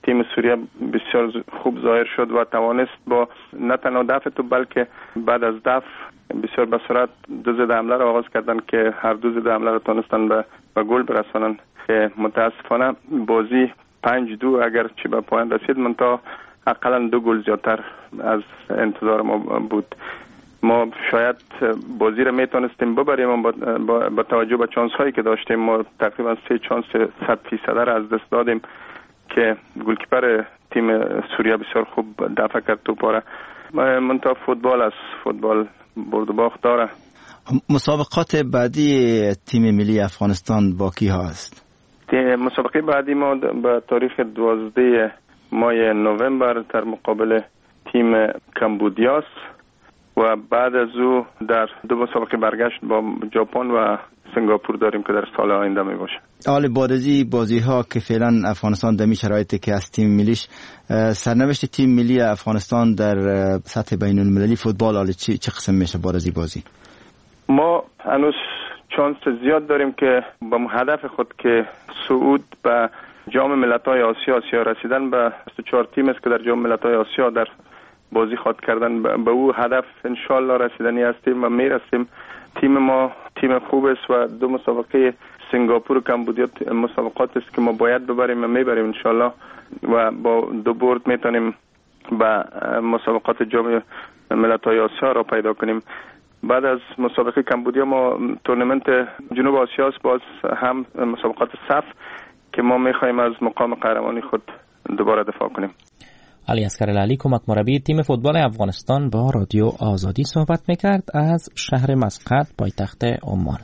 تیم سوریه بسیار خوب ظاهر شد و توانست با نه تنها دفع تو بلکه بعد از دفع بسیار به سرعت دو ضد حمله را آغاز کردند که هر دو ضد حمله را تونستن به گل برسانند. متاسفانه بازی 5-2 اگر چی به پایان رسید منتها حداقل 2 گل زیادتر از انتظار ما بود. ما شاید بازی را میتونستیم ببریم با توجه به چانس هایی که داشتیم. ما تقریبا 3 چانس 100% را از دست دادیم که گلکیپر تیم سوریه بسیار خوب دفع کرد توپ را. منتها فوتبال است، فوتبال برد و باخت داره. مسابقات بعدی تیم ملی افغانستان با کی هست؟ مسابقه بعدی ما به تاریخ 12 ماه نوامبر در مقابل تیم کمبودیا است و بعد از او در 2 مسابقه برگشت با ژاپن و سنگاپور داریم که در سال آینده می باشه. حال بازی ها که فعلا افغانستان در شرایطی که از تیم ملیش، سرنوشت تیم ملی افغانستان در سطح بین المللی فوتبال حال چه قسم میشه بازی؟ ما هنوز چانس زیاد داریم که با هدف خود که صعود به جام ملت‌های آسیا رسیدن به 4 تیم است که در جام ملت‌های آسیا در بازی خواهد کردن، به او هدف انشالله رسیدنی هستیم و میرسیم. تیم ما تیم خوب است و 2 مسابقه سنگاپور و کمبودیا مسابقات است که ما باید ببریم و میبریم انشالله و با 2 برد میتونیم به مسابقات جام ملت‌های آسیا را پیدا کنیم. بعد از مسابقه کمبودیا ما تورنمنت جنوب آسیا است، باز هم مسابقات صف که ما میخوایم از مقام قهرمانی خود دوباره دفاع کنیم. علی اصغر لالی کمک مربی تیم فوتبال افغانستان با رادیو آزادی صحبت میکرد از شهر مسقط پایتخت عمان.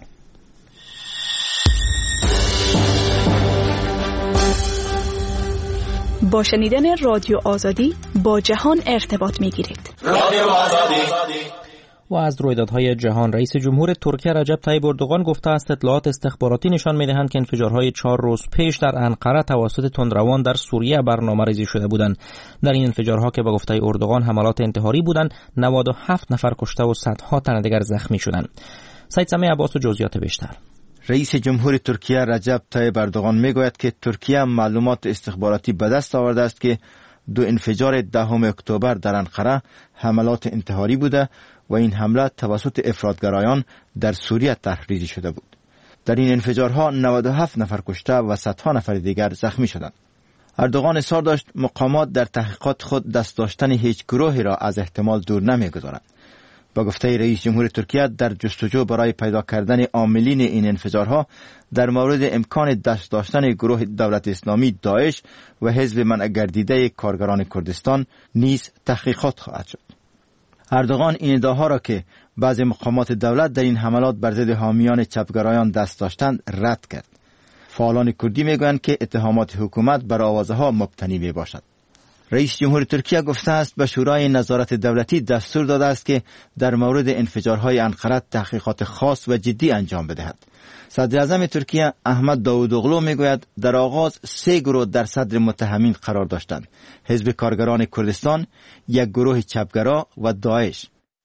با شنیدن رادیو آزادی با جهان ارتباط میگیرید. رادیو آزادی. و از رویدادهای جهان، رئیس جمهور ترکیه رجب طیب اردوغان گفته است اطلاعات استخباراتی نشان می‌دهند که انفجارهای 4 روز پیش در انقره توسط تندروان در سوریه برنامه‌ریزی شده بودند. در این انفجارها که به گفته اردوغان حملات انتحاری بودند، 97 نفر کشته و صدها تن دیگر زخمی شدند. سید سمیع عباس و جزئیات بیشتر. رئیس جمهور ترکیه رجب طیب اردوغان میگوید که ترکیه معلومات استخباراتی به دست آورده است که 2 انفجار 10 اکتبر در انقره حملات انتحاری بوده و این حمله توسط افراطگرایان در سوریه طرحریزی شده بود. در این انفجارها 97 نفر کشته و صدها نفر دیگر زخمی شدند. اردوغان اصرار داشت مقامات در تحقیقات خود دست داشتن هیچ گروهی را از احتمال دور نمیگذارند. با گفته رئیس جمهور ترکیه در جستجو برای پیدا کردن عاملین این انفجارها در مورد امکان دست داشتن گروه دولت اسلامی داعش و حزب منع گردیده کارگران کردستان نیز تحقیقات خواهد شد. اردوغان این ادعاها را که بعضی مقامات دولت در این حملات بر ضد حامیان چپگرایان دست داشتند رد کرد. فعالان کردی میگویند که اتهامات حکومت بر آوازها مبتنی می باشد. رئیس جمهور ترکیه گفته است به شورای نظارت دولتی دستور داده است که در مورد انفجارهای انقره تحقیقات خاص و جدی انجام بدهد. صدر اعظم ترکیه احمد داوودوغلو میگوید در آغاز 3 گروه در صدر متهمین قرار داشتند: حزب کارگران کردستان، یک گروه چپگرا و داعش.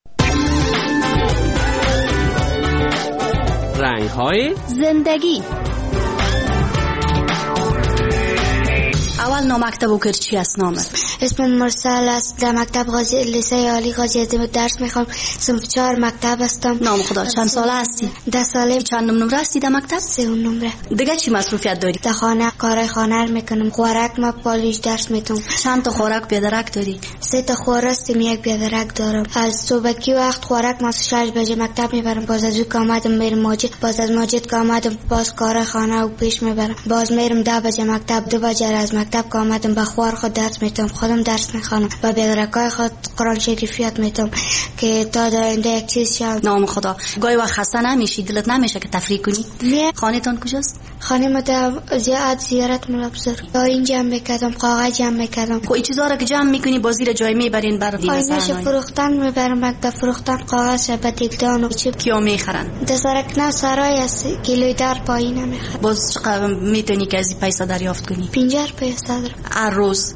رنگ‌های زندگی. اول نامکتب کرد چی است نامت؟ اسم مرسل است. در مکتب غازی لیسه عالی غازی اعظم درس میخوام. صنف 4 مکتب هستم. نام خدا. چند ساله هستی؟ 10 ساله. چند نمره هستی در مکتب؟ 3 نمره. دیگه چی مصروفیت داری؟ در خانه کارهای خانه رو میکنم. خوراک ما پالیش درس میتونم. چند تا خوراک بیادرک داری؟ 3 تا خوراک هستیم، 1 بیادرک دارم. از صبحکی وقت خوراک ما 6 بجه مکتب میبرم. باز از که آمدم میرم ماجد. باز از ماجد که آمدم باز کارهای خانه رو پیش میبرم. باز میرم 10 بجه مکتب. 2 بجه از مکتب که آمدم به خوار خود درس میتونم. خودم درس میخوانم و بیادرکای خود قرآن شریف یاد میتونم که تا در آینده یک چیز شم. نام خدا. گاهی وقت خسته نمیشی؟ دلت نمیشه که تفریح کنی؟ نه. خانه‌تون کجاست؟ خانه ما در زیارت ملابزار. این جمع میکردم، کاغذ جمع میکردم. خب این چیزا را که جمع میکنی با زیر جای میبرین برای آینش فروختن میبرم. مکتب فروختن کاغذ بتیکدان و چی کیا میخرن؟ دسرک نه سرای است کیلوی در پایین میخرن. باز چقدر میتونی که از پیسه دریافت کنی؟ 50 پیسه هر روز.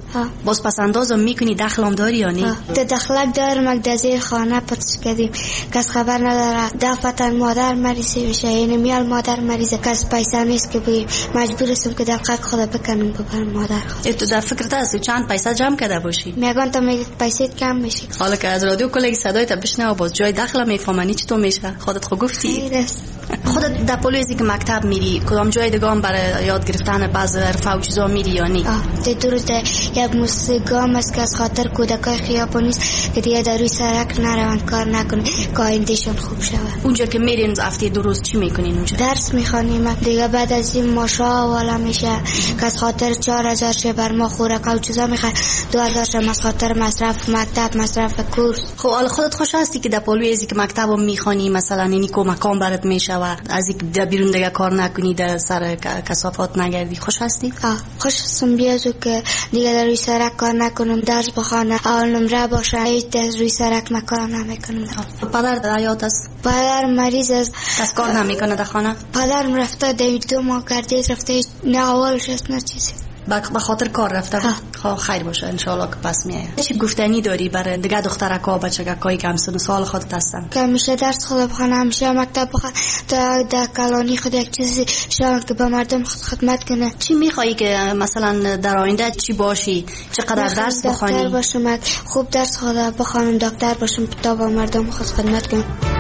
باز پس انداز میکنی؟ دخلم داری یا نه؟ دخلک دارم، در زیر خانه پتش کردیم، کس خبر نداره. دفتن مادر مریضی بشه، یعنی میال مادر مریضه، کس پیسه نیست که بگیم، مجبور هستم که دقیق خدا بکنم ببرم مادر خود. تو در فکرت هستی چند پیسه جمع کرده باشی؟ میگن تا میگه پیسه کم میشه. حالا که از رادیو کلی صدای تا بشنوه باز جای دخل میفهمانی چطور میشه؟ خودت خود گفتی. خودت در پلیسی که مکتب میری کدام جای دیگه هم برای یاد گرفتن بعض حرفا و چیزا میری یا نه؟ درسته، یک موسیقام است که از خاطر کودکای خیابانی است که دیگه در روی سرک نروند، کار نکنن که آیندهشون خوب شود. اونجا که میرین هفته 2 روز چی میکنین اونجا؟ درس میخوانیم دیگه. بعد از این ماشا والا میشه که از خاطر 4000 شه بر ما خوراک و چیزا میخواد، 2000 شه از خاطر مصرف مکتب، مصرف کورس. خب حالا خودت خوش هستی که در پلیسی که مکتبو میخوانی مثلا اینی کمکام برات میشه و از یک در بیرون دیگه کار نکنی، در سر کثافات نگردی؟ خوش هستی؟ خوش هستم بیازو که دیگه در روی سرک کار نکنم، درس بخوانم، اول نمره باشه، هیچ در روی سرک کار نمیکنم. پدر در حیات است؟ پدر مریض است. از کار نمیکنه در خانه؟ پدرم رفته 2 ماه گردید رفته، نه اولش است نه چیزی. به خاطر کار رفته. خب خیر باشه ان شاء الله که پس میایه. چی گفتنی داری برای دیگه دخترکا و بچگکایی که همسن سال خودت هستن؟ که همیشه درس خود بخوانم، همیشه مکتب بخوانم، تا در کلانی خود یک چیزی شاید که به مردم خدمت کنه. چی میخوایی که مثلا در آینده چی باشی؟ چقدر درس بخوانی؟ دکتر باشم، خوب درس خود بخوانم، دکتر باشم تا به مردم خود خدمت کنم.